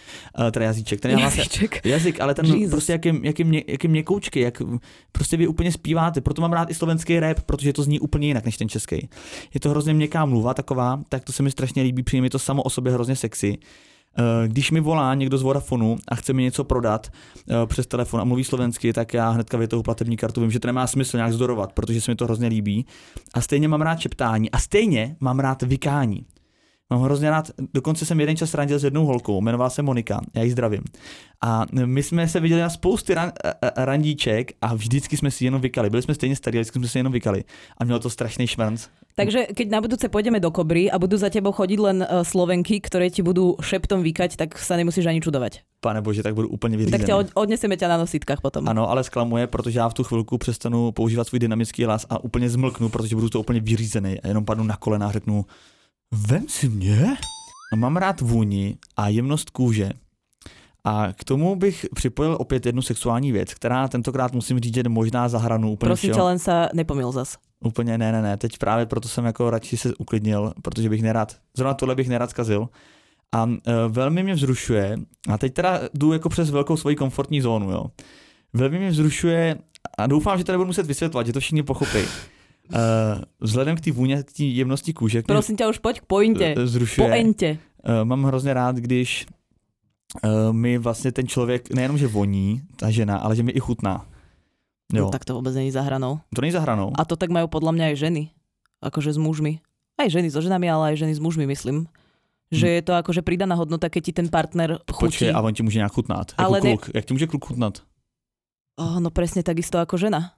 jazyk, ale ten Jesus. Prostě jaký měkoučky, jak prostě vy úplně zpíváte, proto mám rád i slovenský rap, protože to zní úplně jinak než ten český. Je to hrozně měkká mluva taková, tak to se mi strašně líbí, přijde mi to samo o sobě hrozně sexy. Když mi volá někdo z Vodafonu a chce mi něco prodat přes telefon a mluví slovensky, tak já hnedka vytahu platební kartu, vím, že to nemá smysl nějak zdorovat, protože se mi to hrozně líbí. A stejně mám rád šeptání a stejně mám rád vykání. Mám hrozně rád, dokonce jsem jeden čas randil s jednou holkou, jmenovala se Monika, já ji zdravím. A my jsme se viděli na spousty randíček a vždycky jsme si jenom vykali. Byli jsme stejně starí, ale vždycky jsme si jenom vykali. A mělo to strašný šmrnc. Takže keď na budúce pôjdeme do Kobry a budú za tebou chodiť len Slovenky, ktoré ti budú šeptom vykať, tak sa nemusíš ani čudovať. Pane bože, tak budu úplně vyřízený. Tak odneseme ťa na nosítkách potom. Ano, ale zklamuje, protože já v tu chvilku přestanu používat svůj dynamický hlas a úplně zmlknu, protože budu to úplně vyřízený a jenom padnu na kolena a řeknu: Vem si mě? Mám rád vůni a jemnost kůže. A k tomu bych připojil opět jednu sexuální věc, která tentokrát musím říct, že možná za hranu úplně. Prosím ťa, len sa nepomil zas. Úplně ne. Teď právě proto jsem jako radši se uklidnil, protože bych nerad, zrovna tohle bych nerad zkazil. A velmi mě vzrušuje, a teď teda jdu jako přes velkou svoji komfortní zónu, jo. Velmi mě vzrušuje, a doufám, že to nebudu muset vysvětlovat, že to všichni pochopí. Vzhledem k té vůně, k té jemnosti kůže. Prosím ťa, už poď k pointe. Vzrušuje. Pointe. Mám hrozně rád, když mi vlastně ten člověk nejenom, že voní, ta žena, ale že mi i chutná. Jo. No tak to vôbec není za hranou. To není za hranou. A to tak majú podľa mňa aj ženy. Akože s mužmi. Aj ženy so ženami, ale aj ženy s mužmi, myslím. Že je to akože pridaná hodnota, keď ti ten partner chutí. Počkej, a on ti může nějak chutnat. Ale jako kluk. Jak ti může kluk chutnat? No presne takisto ako žena.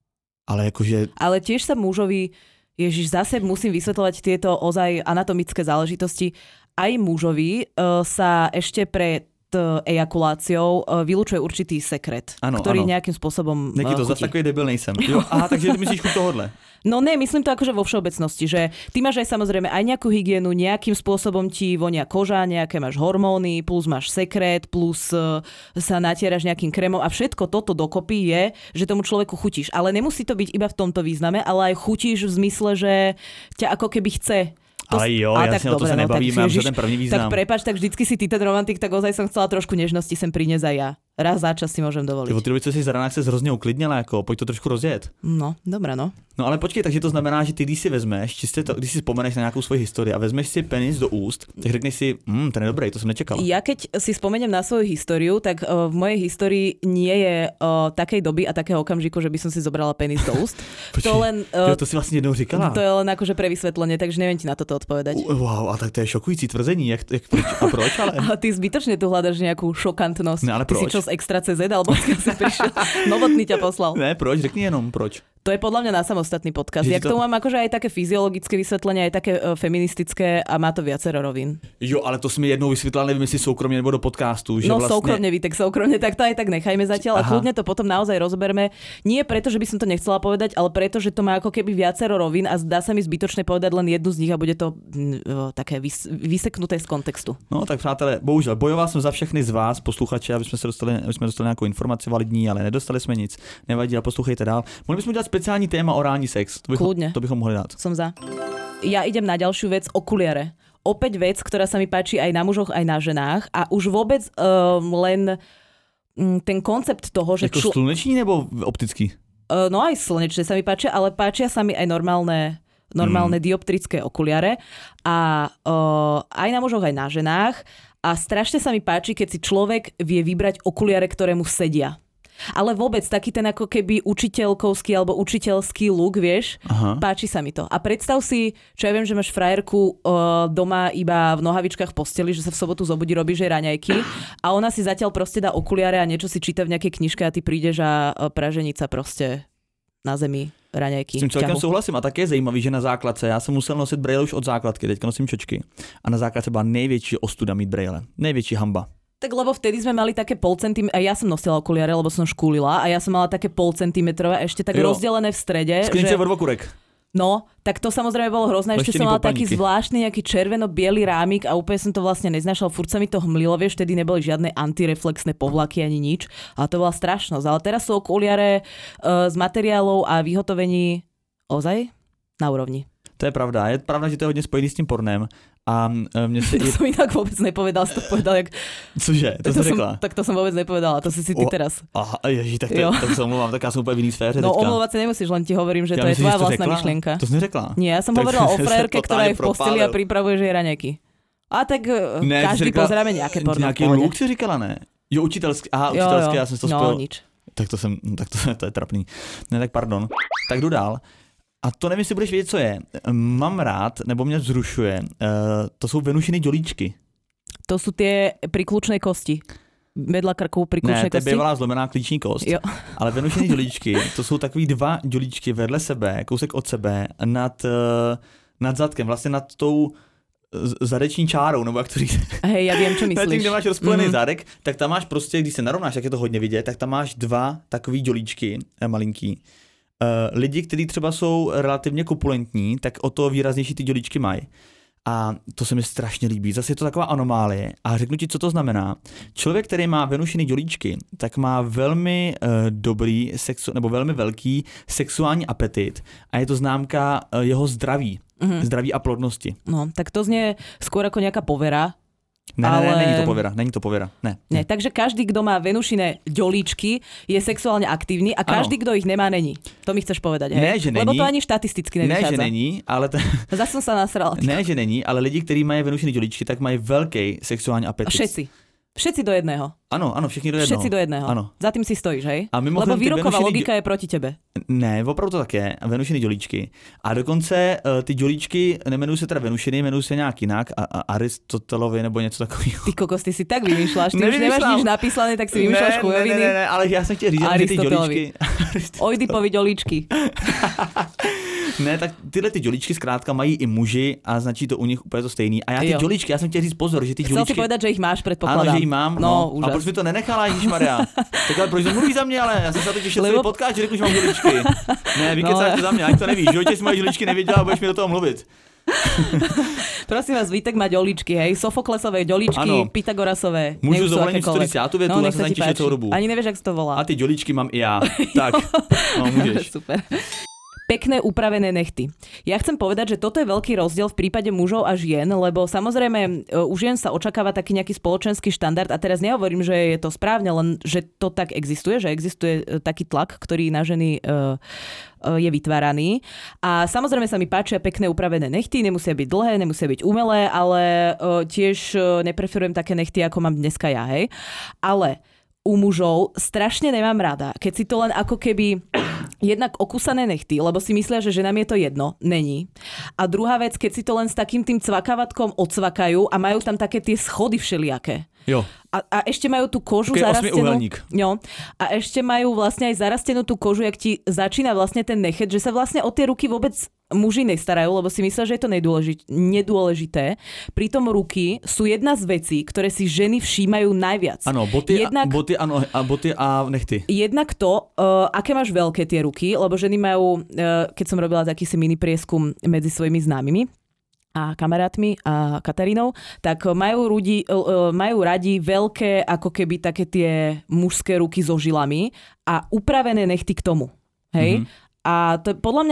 Ale jakože... Ale tiež sa mužovi, Ježiš, zase musím vysvetľovať tieto ozaj anatomické záležitosti. Aj mužovi sa ešte pred ejakuláciou vylučuje určitý sekret, ktorý nejakým spôsobom Neky to, chutí. zase takový debil nejsem. Jo, aha, takže ty myslíš chuť tohodle. No ne, myslím to akože vo všeobecnosti, že ty máš aj samozrejme aj nejakú hygienu, nejakým spôsobom ti vonia koža, nejaké máš hormóny, plus máš sekret, plus sa natieraš nejakým krémom a všetko toto dokopy je, že tomu človeku chutíš. Ale nemusí to byť iba v tomto význame, ale aj chutíš v zmysle, že ťa ako keby chce. Ale jo, jasně, o to se nebavíme, mám ten první význam. Tak prepáč, tak vždycky si ty ten romantik, tak ozaj som chcela trošku nežnosti sem priniesť aj ja. Raz za čas si môžem dovoliť. Ty od té doby, co jsi zraná, se hrozně uklidnila, jako, pojď to trošku rozjet. No, dobré, no. No ale počkej, takže to znamená, že ty, když si vezmeš, když si vzpomeneš na nějakou svoji historii a vezmeš si penis do úst, tak řekneš si, ten je dobrý, to jsem nečekala. Ja keď si spomeniem na svoju históriu, tak v mojej histórii nie je takej doby a takého okamžiku, že by som si zobrala penis do úst. Počkej, to len to si vlastně jednou říkala. To je len akože pre vysvetlenie, takže neviem ti na toto odpovedať. Wow, a tak to je šokující tvrzení, jak proč ale? A ty zbytočne tu hľadaš nejakú šokantnosť. Ne, ale proč? Ty si čo z Extra.cz alebo si prišiel? Novotný ťa poslal. Ne, proč? Řekni jenom proč. To je podľa mňa na samostatný podcast. Ja k tomu mám akože aj také fyziologické vysvetlenie, aj také feministické a má to viacero rovín. Jo, ale to si mi jednou vysvetlila, neviem, jestli soukromne nebo do podcastu. Že no vlastne... soukromne, Vítek, soukromne, tak to aj tak nechajme zatiaľ. A kľudne to potom naozaj rozberme. Nie preto, že by som to nechcela povedať, ale preto, že to má ako keby viacero rovín a zdá sa mi zbytočné povedať len jednu z nich a bude to také vyseknuté z kontextu. No tak přátelé, bohužel, bojoval jsem za všechny z vás, posluchače, aby jsme dostali nějakou informaci validní, ale nedostali jsme nic. Nevadí, ale poslouchejte dál. Mohli bychom udělat speciální téma orální sex. To bychom mohli dát. Som za. Ja idem na ďalšiu vec, okuliare. Opäť vec, ktorá sa mi páči aj na mužoch, aj na ženách a už vôbec len ten koncept toho, že... Jako sluneční nebo optický? No aj slnečné sa mi páčia, ale páčia sa mi aj normálne dioptrické okuliare a aj na mužoch, aj na ženách a strašne sa mi páči, keď si človek vie vybrať okuliare, ktoré mu sedia. Ale vôbec taký ten ako keby učiteľkovský alebo učiteľský look, vieš, páči sa mi to. A predstav si, čo ja viem, že máš frajerku doma iba v nohavičkách v posteli, že sa v sobotu zobudí, robíš jej raňajky a ona si zatiaľ proste dá okuliare a niečo si číta v nejakej knižke a ty prídeš a praženica proste na zemi raňajky. S tím celkem souhlasím a také je zajímavý, že na základce, já jsem musel nosit brejle už od základky, teďka nosím čočky a na základce byla největší ostuda mít brejle, největší hamba. Tak lebo vtedy sme mali také pol centimetra, a ja som nosila okuliare, lebo som škúlila a ja som mala také pol centimetrové ešte tak rozdelené v strede. Skrince od okurek. No, tak to samozrejme bolo hrozné. Ešte som mala taký zvláštny nejaký červeno-biely rámik a úplne som to vlastne neznášal. Furt sa mi to hmlilo, vieš, vtedy neboli žiadne antireflexné povlaky ani nič. Ale to bola strašnosť. Ale teraz sú okuliare z materiálov a vyhotovení ozaj na úrovni. To je pravda. Je pravda, že to je hodně spojený s tím pornem. A mne si... To som inak vôbec nepovedal, si to povedal jak... Cože, to som řekla? Tak to som vôbec nepovedala, to si ty teraz. Aha, ježi, tak sa omluvám, tak ja som úplne v iný sfére. No omluvať sa nemusíš, len ti hovorím, že to je tvoja vlastná myšlienka. To si neřekla? Nie, ja som hovorila o frérke, ktorá je v posteli a pripravuje jej raňajky. A tak každý pozeráme nejaké porno. Nejaký luk si říkala, ne? Jo, učitelský, učitelský, ja som to spojil. No, nič. To je trapný. Ne, tak pardon. Tak jdu dál. A to nevím, jestli budeš vědět, co je. Mám rád, nebo mě vzrušuje, to jsou Venušiny dělíčky. To sú tie priklučné kosti. Vedľa krku priklučné kosti? Ne, to je bývalá zlomená klíční kost. Jo. Ale Venušiny dělíčky, to jsou takový 2 dělíčky vedle sebe, kousek od sebe, nad zadkem, vlastně nad tou zadeční čárou, nebo jak to říct. Hej, ja viem, čo myslíš. Na tím, kde máš rozpojený zadek, tak tam máš prostě, když se narovnáš, tak je to hodně vidět, tak tam máš 2 takový dělíčky, malinký. Lidi, kteří třeba jsou relativně kupulentní, tak o to výraznější ty dělíčky mají. A to se mi strašně líbí. Zase je to taková anomálie. A řeknu ti, co to znamená. Člověk, který má Venušiny dělíčky, tak má velmi dobrý, nebo velmi velký sexuální apetit a je to známka jeho zdraví. Zdraví a plodnosti. No, tak to znie skôr ako nejaká povera. Ne, není to povera. Ne. Takže každý, kto má Venušine ďolíčky, je sexuálne aktívny a každý, kto ich nemá, není. To mi chceš povedať, hej? Ne, že není. Lebo to ani štatisticky nevychádza. Ne, že není, ale... Zase som sa nasrala. Ne, že není, ale lidi, kteří mají Venušiny dělíčky, tak mají velký sexuální apetit. Všetci do jedného. Áno, všichni do jedného. Všetci do jedného. Áno. Za tým si stojíš, hej? A lebo výroková logika je proti tebe. Ne, opravdu to tak je. Venušiny dělíčky. A dokonce ty dělíčky nemenují se teda Venušiny, jmenují se nějak jinak. Aristotelovi nebo něco takového. Ty kokos, ty si tak vymýšľaš. Ty už nemáš nič napísané, tak si vymýšľaš chujoviny. Ne, ale já jsem chtěl říct, že ty dělíčky... Oidipovi dělíčky. Ne, tak tyhle ty dělíčky zkrátka mají i muži a značí to u nich úplně to stejný. A já ty dělíčky, já jsem chtěl říct pozor, že ty dělíčky... Chcel si povedať, že ich máš, predpokladám. Ano, že ich mám. No. A proč mi to nenechala, Ježišmarja? Tak ale proč to mluví za mě, ale já jsem se na to těšil celý podcast, že řeknu, že mám dělíčky. Ne, vykecáš to za mě, ani to nevíš, že si moje dělíčky nevěděla a budeš mi do toho mluvit. Prosím vás, Vítek má ďolíčky, hej, Sofoklesové ďolíčky, Pythagorasové. Můžu zvolením historici, já tu větu, já jsem sa celou dobu. Ani nevieš, jak se to volá. A ty ďolíčky mám i já. Tak, no můžeš. Super. Pekné upravené nechty. Ja chcem povedať, že toto je veľký rozdiel v prípade mužov a žien, lebo samozrejme u žien sa očakáva taký nejaký spoločenský štandard a teraz nehovorím, že je to správne, len že to tak existuje, že existuje taký tlak, ktorý na ženy je vytváraný. A samozrejme sa mi páčia pekné upravené nechty, nemusia byť dlhé, nemusia byť umelé, ale tiež nepreferujem také nechty, ako mám dneska ja, hej. Ale u mužov strašne nemám rada, keď si to len ako keby jednak okúsané nechty, lebo si myslia, že ženám je to jedno. Není. A druhá vec, keď si to len s takým tým cvakavatkom odsvakajú a majú tam také tie schody všelijaké. Jo. A ešte majú tú kožu zarastenú. Jo. A ešte majú vlastne aj zarastenú tú kožu, jak ti začína vlastne ten nechet, že sa vlastne o tie ruky vôbec muži nestarajú, lebo si myslia, že je to nedôležité. Pritom ruky sú jedna z vecí, ktoré si ženy všímajú najviac. Áno, boty a nechty. Jednak to, aké máš veľké tie ruky, lebo ženy majú, keď som robila taký si mini prieskum medzi svojimi známymi a kamarátmi a Katarínou, tak majú radi veľké, ako keby také tie mužské ruky so žilami a upravené nechty k tomu. Hej? Mm-hmm. A to, podľa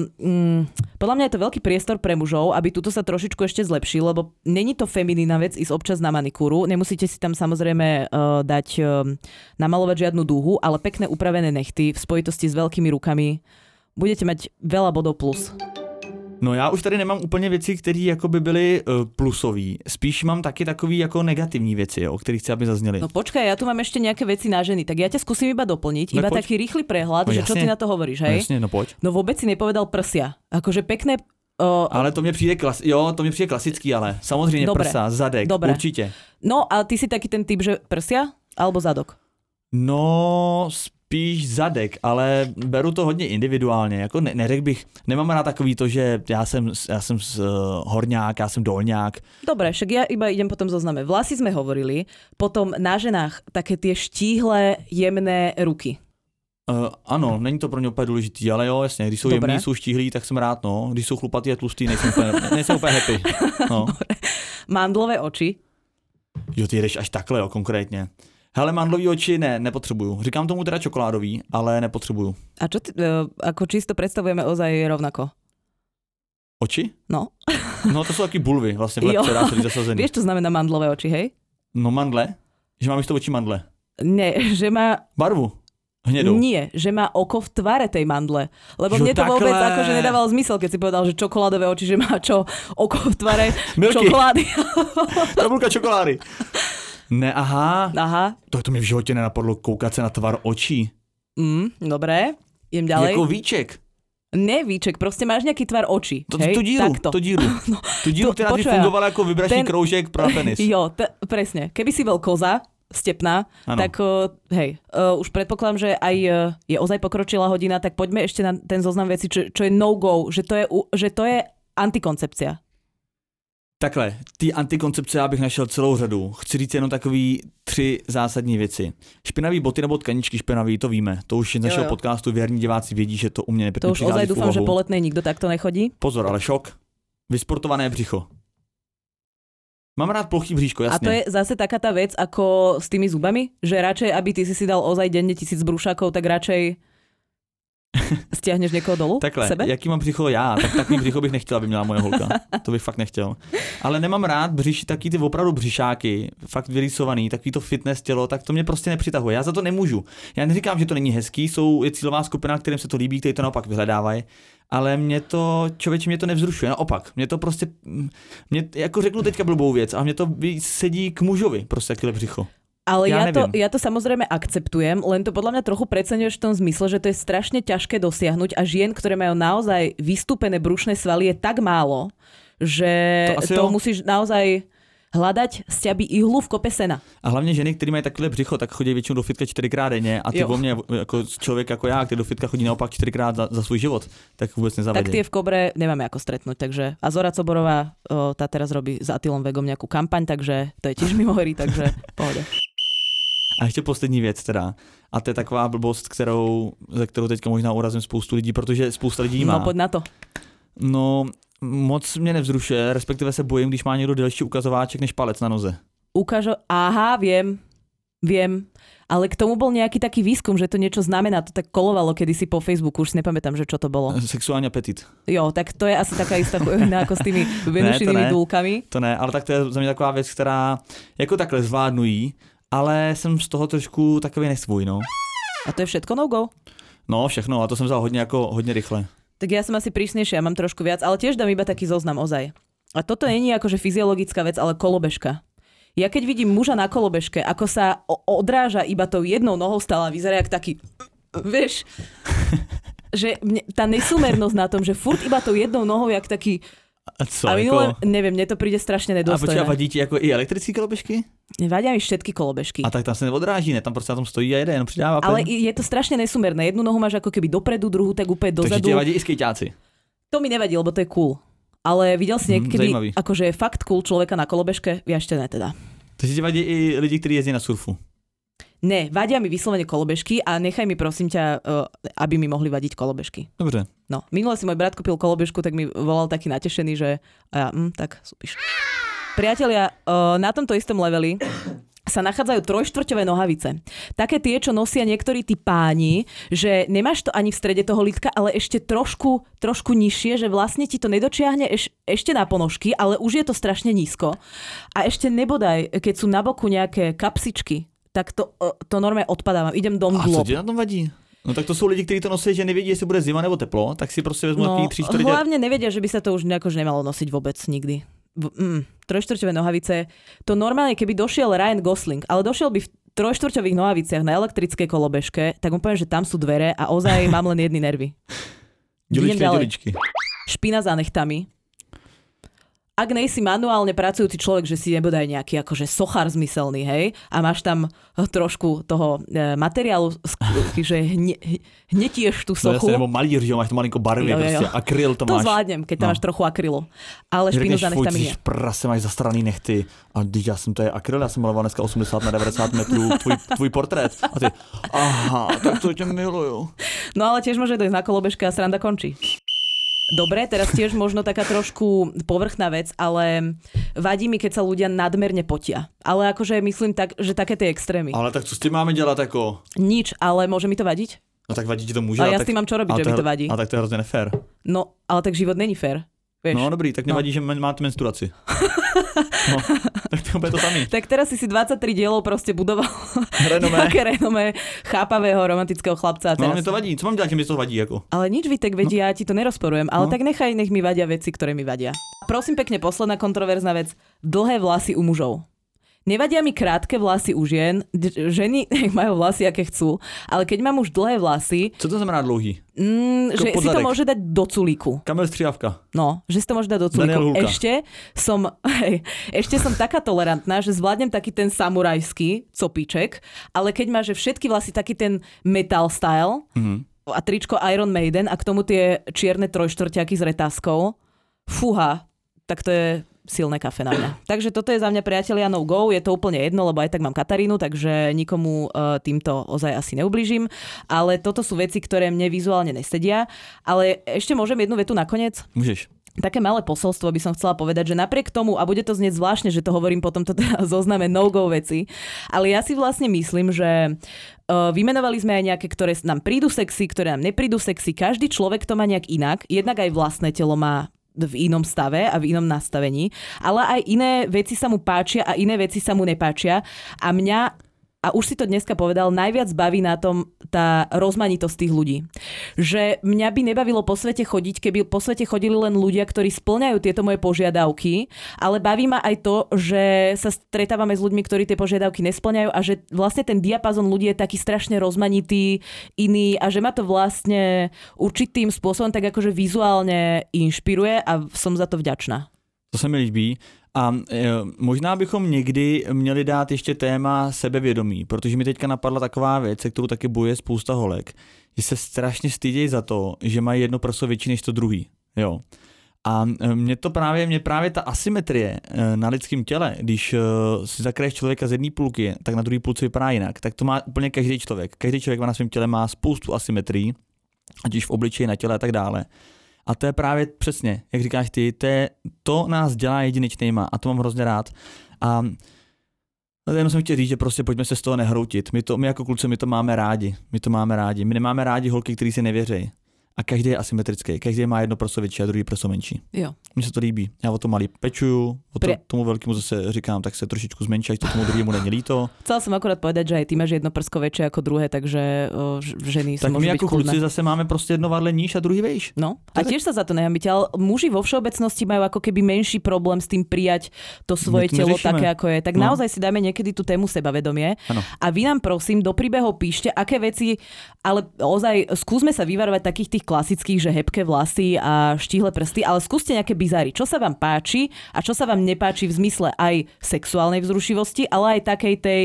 mňa je to veľký priestor pre mužov, aby tuto sa trošičku ešte zlepšil, lebo není to feminína vec ísť občas na manikúru. Nemusíte si tam samozrejme dať namalovať žiadnu dúhu, ale pekné upravené nechty v spojitosti s veľkými rukami budete mať veľa bodov plus. No já už tady nemám úplně věci, které jako by byly plusové. Spíš mám taky takový jako negativní věci, o kterých chci, aby zazněly. No počkaj, ja tu mám ešte nejaké veci na ženy, tak ja ťa skúsim iba doplniť, no, iba poď. Taký rýchly prehľad, no, že čo ty na to hovoríš, hej? No, jasne, no poď. No vôbec si nepovedal prsia. Akože pekné... Ale to mně přijde klasický, ale samozřejmě dobre, prsa, zadek, dobre. Určitě. No a ty si taký ten typ, že prsia alebo zadok? No... Spíš zadek, ale beru to hodně individuálně, jako neřekl bych, nemám rád takový to, že já jsem horňák, já jsem dolňák. Dobre, však ja iba idem potom zozname. Vlasy sme hovorili, potom na ženách také tie štíhle, jemné ruky. Ano, není to pro ně úplně důležitý, ale jo, jasně, když jsou jemný, jsou štíhlí, tak jsem rád, no. Když jsou chlupatý a tlustý, nejsem úplně happy. No. Mandlové oči. Jo, ty jdeš až takhle, jo, konkrétně. Hele, mandlový oči nepotřebuju. Říkám tomu teda čokoládový, ale nepotřebuju. A čo ako čisto predstavujeme ozaj rovnako? Oči? No. No to jsou taky bulvy, vlastně v lepce dá se zasazený. Vieš, čo znamená mandlové oči, hej? No mandle? Že má místo očí mandle? Ne, že má... Barvu? Hnedou? Nie, že má oko v tvare tej mandle. Lebo mne to vôbec akože nedával zmysel, keď si povedal, že čokoládové oči, že má čo? Oko v tvare čokolády. Tabulka čokolády. Ne, aha. To mi v životě nenapadlo koukat se na tvar očí. Dobré, idem ďalej. Jako víček. Nevíček, proste máš nejaký tvar očí. Tú díru, ktorá ti fungovala ako vybračný kroužek pro penis. Jo, presne. Keby si bol koza, stepná, tak už predpokladám, že aj je ozaj pokročilá hodina, tak poďme ešte na ten zoznam veci, čo je no-go, že to je antikoncepcia. Takhle, ty antikoncepce já bych našel celou řadu. Chci říct jenom takový 3 zásadní věci. Špinavý boty nebo tkaničky špinavý, to víme. To už z našeho podcastu věrní diváci vědí, že to u mě nepřichází v úvahu. To už ozaj dúfam, že po letnej nikto takto nechodí. Pozor, ale šok. Vysportované břicho. Mám rád plochý bříško, jasne. A to je zase taká tá vec ako s tými zubami, že radšej, aby ty si dal ozaj denne 1000 brúšakov, tak radšej stiahneš někoho dolů? Takhle, sebe? jaký mám břicho já, tak takový břicho bych nechtěl, aby měla moje holka. To bych fakt nechtěl. Ale nemám rád taky ty opravdu břišáky, fakt vyrýsovaný, takový to fitness tělo, tak to mě prostě nepřitahuje. Já za to nemůžu. Já neříkám, že to není hezký, je cílová skupina, kterým se to líbí, kteří to naopak vyhledávají, ale mě to nevzrušuje, naopak. Mě to prostě, jako řeknu teďka blbou věc, a mě to sedí k mužovi, prostě takové břicho. Ale ja to samozrejme akceptujem, len to podľa mňa trochu preceňuješ v tom zmysle, že to je strašne ťažké dosiahnuť a žien, ktoré majú naozaj vystúpené brušné svaly, je tak málo, že to musíš naozaj hľadať sťaby ihlu v kope sena. A hlavně ženy, které mají takové břicho, tak chodí většinou do fitka 4krát denně a ty vo mne, jako člověk jako já, který do fitka chodí naopak 4krát za svůj život, tak vůbec nezavadí. Tak tie v Kobre nemáme ako stretnúť, takže a Zora Coborová, tá teraz robí s Attilom Vegom nejakú kampaň, takže to je tiež mimo hry, takže pohode. A ještě poslední věc teda. A to je taková blbost, ze kterou teďka možná urazím spoustu lidí, protože spousta lidí má. No pojď na to. No, moc mě nevzrušuje, respektive se bojím, když má někdo delší ukazováček než palec na noze. Aha, viem. Ale k tomu bol nejaký taký výskum, že to niečo znamená. To tak kolovalo kedysi po Facebooku, už si nepamätám, že čo to bolo. Sexuální apetit. Jo, tak to je asi taká istá chujovina ako s tými venušinými dúlkami. To ne, ale tak to je za mě taková věc, která jako takhle zvládnu jí, ale jsem z toho trošku takový nesvůj, no. A to je všetko no-go? No, všechno, a to jsem vzal hodně rychle. Tak ja som asi prísnejšia, ja mám trošku viac, ale tiež dám iba taký zoznam ozaj. A toto není akože fyziologická vec, ale kolobežka. Ja keď vidím muža na kolobežke, ako sa odráža iba tou jednou nohou stále, vyzerá jak taký, vieš, že tá nesúmernosť na tom, že furt iba tou jednou nohou jak taký. A co? A minule, neviem, mne to príde strašne nedostojné. A počkaj, vadí ti ako i elektrické kolobežky? Vadia mi všetky kolobežky. A tak tam sa neodráží, ne? Tam proste na tom stojí a jede, jenom přidává. Ale je to strašne nesúmerné. Jednu nohu máš ako keby dopredu, druhú tak úplne dozadu. Takže ti vadí i skejťáci. To mi nevadí, lebo to je cool. Ale videl si niekedy, akože je fakt cool človeka na kolobežke? Ja ešte ne teda. Takže ti vadí i lidi, ktorí jezdí na surfu? Ne, vadia mi vyslovene kolobežky a nechaj mi prosím ťa, aby mi mohli vadiť kolobežky. Dobre. No, minule si môj brat kúpil kolobežku, tak mi volal taký natešený, že tak súpiš. Priatelia, na tomto istom leveli sa nachádzajú 3/4 nohavice. Také tie, čo nosia niektorí tí páni, že nemáš to ani v strede toho lítka, ale ešte trošku nižšie, že vlastne ti to nedočiahne ešte na ponožky, ale už je to strašne nízko. A ešte nebodaj, keď sú na boku nejaké kapsičky, tak to normálne odpadávam. Idem dom a co ti na tom vadí? No tak to sú lidi, ktorí to nosí, že nevedí, jestli bude zima nebo teplo, tak si proste vezmu taký 3/4. Hlavne nevedia, že by sa to už nejako nemalo nosiť vôbec nikdy. 3/4 nohavice. To normálne, keby došiel Ryan Gosling, ale došiel by v 3/4 nohaviciach na elektrickej kolobežke, tak mu poviem, že tam sú dvere a ozaj mám len jedny nervy. Ďuličky. Špina za nechtami. Ak nejsi manuálne pracujúci človek, že si nebodaj nejaký akože sochár zmyselný, hej, a máš tam trošku toho materiálu, že hnetieš tú sochu. Nebo malíř, že máš to malinko barvy, prostě akryl to máš. To zvládnem, keď tam máš trochu akrylu. Ale špinu za nechtami nie. Prase, máš zastraný nechty. A když já jsem to je akryl, já jsem maloval dneska 80x90 metrů tvůj portrét. A ty, aha, tak to tě miluju. No ale tiež môže dojsť na kolobežke a sranda končí. Dobre, teraz tiež možno taká trošku povrchná vec, ale vadí mi, keď sa ľudia nadmerne potia. Ale akože myslím tak, že také tie extrémy. Ale tak co s tým máme dělat jako? Nič, ale môže mi to vadiť? No tak vadí ti to môže. A ja s tým mám čo robiť, že mi to vadí. A tak to je hrozne nefér. No, ale tak život není fér. Vieš? No dobrý, tak nevadí, že máte menstruaci. No, tak to je to samý. Tak teraz si 23 dielov proste budoval také renomé chápavého romantického chlapca. No mne to vadí, co mám dělat, že mi to vadí jako? Ale nič, Vitek, vedí, ja ti to nerozporujem, ale tak nech mi vadia veci, ktoré mi vadia. Prosím pekne, posledná kontroverzná vec. Dlhé vlasy u mužov. Nevadia mi krátke vlasy u žien, ženy majú vlasy, aké chcú, ale keď mám už dlhé vlasy... Co to znamená dlouhý? Že si to môže dať do culíku. Kamil Střihavka. No, že si to môže dať do culíku. Ešte som taká tolerantná, že zvládnem taký ten samurajský copíček, ale keď má, že všetky vlasy taký ten metal style a tričko Iron Maiden a k tomu tie čierne trojštvrťaky s retázkou, fúha, tak to je silné kafe na mňa. Takže toto je za mňa, priatelia, no go, je to úplne jedno, lebo aj tak mám Katarínu, takže nikomu týmto ozaj asi neublížim, ale toto sú veci, ktoré mne vizuálne nesedia, ale ešte môžem jednu vetu nakoniec? Môžeš. Také malé posolstvo by som chcela povedať, že napriek tomu, a bude to znieť zvláštne, že to hovorím po tomto zozname no-go veci, ale ja si vlastne myslím, že vymenovali sme aj nejaké, ktoré nám prídu sexy, ktoré nám neprídu sexy, každý človek to má nejak inak, jednak aj vlastné telo má v inom stave a v inom nastavení, ale aj iné veci sa mu páčia a iné veci sa mu nepáčia a mňa, a už si to dneska povedal, najviac baví na tom tá rozmanitosť tých ľudí. Že mňa by nebavilo po svete chodiť, keby po svete chodili len ľudia, ktorí spĺňajú tieto moje požiadavky, ale baví ma aj to, že sa stretávame s ľuďmi, ktorí tie požiadavky nespĺňajú a že vlastne ten diapazon ľudí je taký strašne rozmanitý, iný a že ma to vlastne určitým spôsobom tak akože vizuálne inšpiruje a som za to vďačná. To se mi líbí. A možná bychom někdy měli dát ještě téma sebevědomí, protože mi teďka napadla taková věc, se kterou taky bojuje spousta holek, že se strašně stydějí za to, že mají jedno prso větší než to druhý. Jo. A mě právě ta asymetrie na lidském těle, když si zakryješ člověka z jedné půlky, tak na druhé půlce vypadá jinak, tak to má úplně každý člověk. Každý člověk na svém těle má spoustu asymetrií, ať už v obličeji, na těle a tak dále. A to je právě přesně, jak říkáš ty, to nás dělá jedinečnýma a to mám hrozně rád. A jenom jsem chtěl říct, že prostě pojďme se z toho nehroutit. My jako kluci, my to máme rádi. My nemáme rádi holky, který si nevěří. A každý je asymetrický. Každý má jedno prso větší a druhý prso menší. Jo. Mně se to líbí. Já o to malý pečuju, tomu veľkému zase říkám, tak se trošičku zmenší, až to tomu druhému není líto. Chcela som akorát povedať, že aj ty máš jedno prsko väčšie ako druhé, takže ženy tak môžu byť kľudné. Tak my ako kluci zase máme prostě jedno varle níž a druhý vejš. No, a tiež sa za to nehambíte, ale muži vo všeobecnosti majú ako keby menší problém s tým prijať to svoje telo také, ako je. Tak naozaj si dáme niekedy tú tému sebavedomie. Ano. A vy nám prosím do príbehov píšte, aké veci, ale ozaj skúsme sa vyvarovať takých tých klasických, že hebké vlasy a štíhle prsty, ale skúste nejaké bizáry. Čo sa vám páči a čo sa vám nepáči v zmysle aj sexuálnej vzrušivosti, ale aj takej tej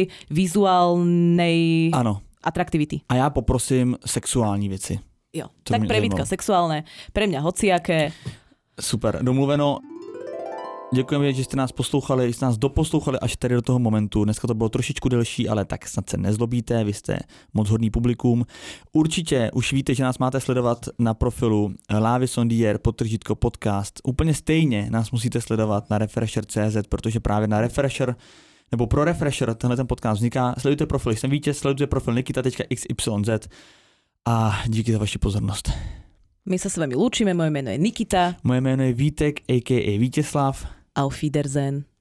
vizuálnej atraktivity. A ja poprosím sexuální věci. Jo, to tak pre Vítka sexuálne, pre mňa hociaké. Super, domluveno. Děkujeme, že jste nás poslouchali, že jste nás doposlouchali až tady do toho momentu. Dneska to bylo trošičku delší, ale tak snad se nezlobíte, vy jste moc hodný publikum. Určitě už víte, že nás máte sledovat na profilu Lavisondier _podcast. Úplně stejně nás musíte sledovat na Refresher.cz, protože právě na Refresher nebo pro Refresher tenhle ten podcast vzniká. Sledujte profil, jsem Vítěz, sledujte profil nikita.xyz a díky za vaši pozornost. My sa s vami lúčime, moje meno je Nikita. Moje meno je Vítek, a.k.a. Vítězslav. Auf Wiedersehen.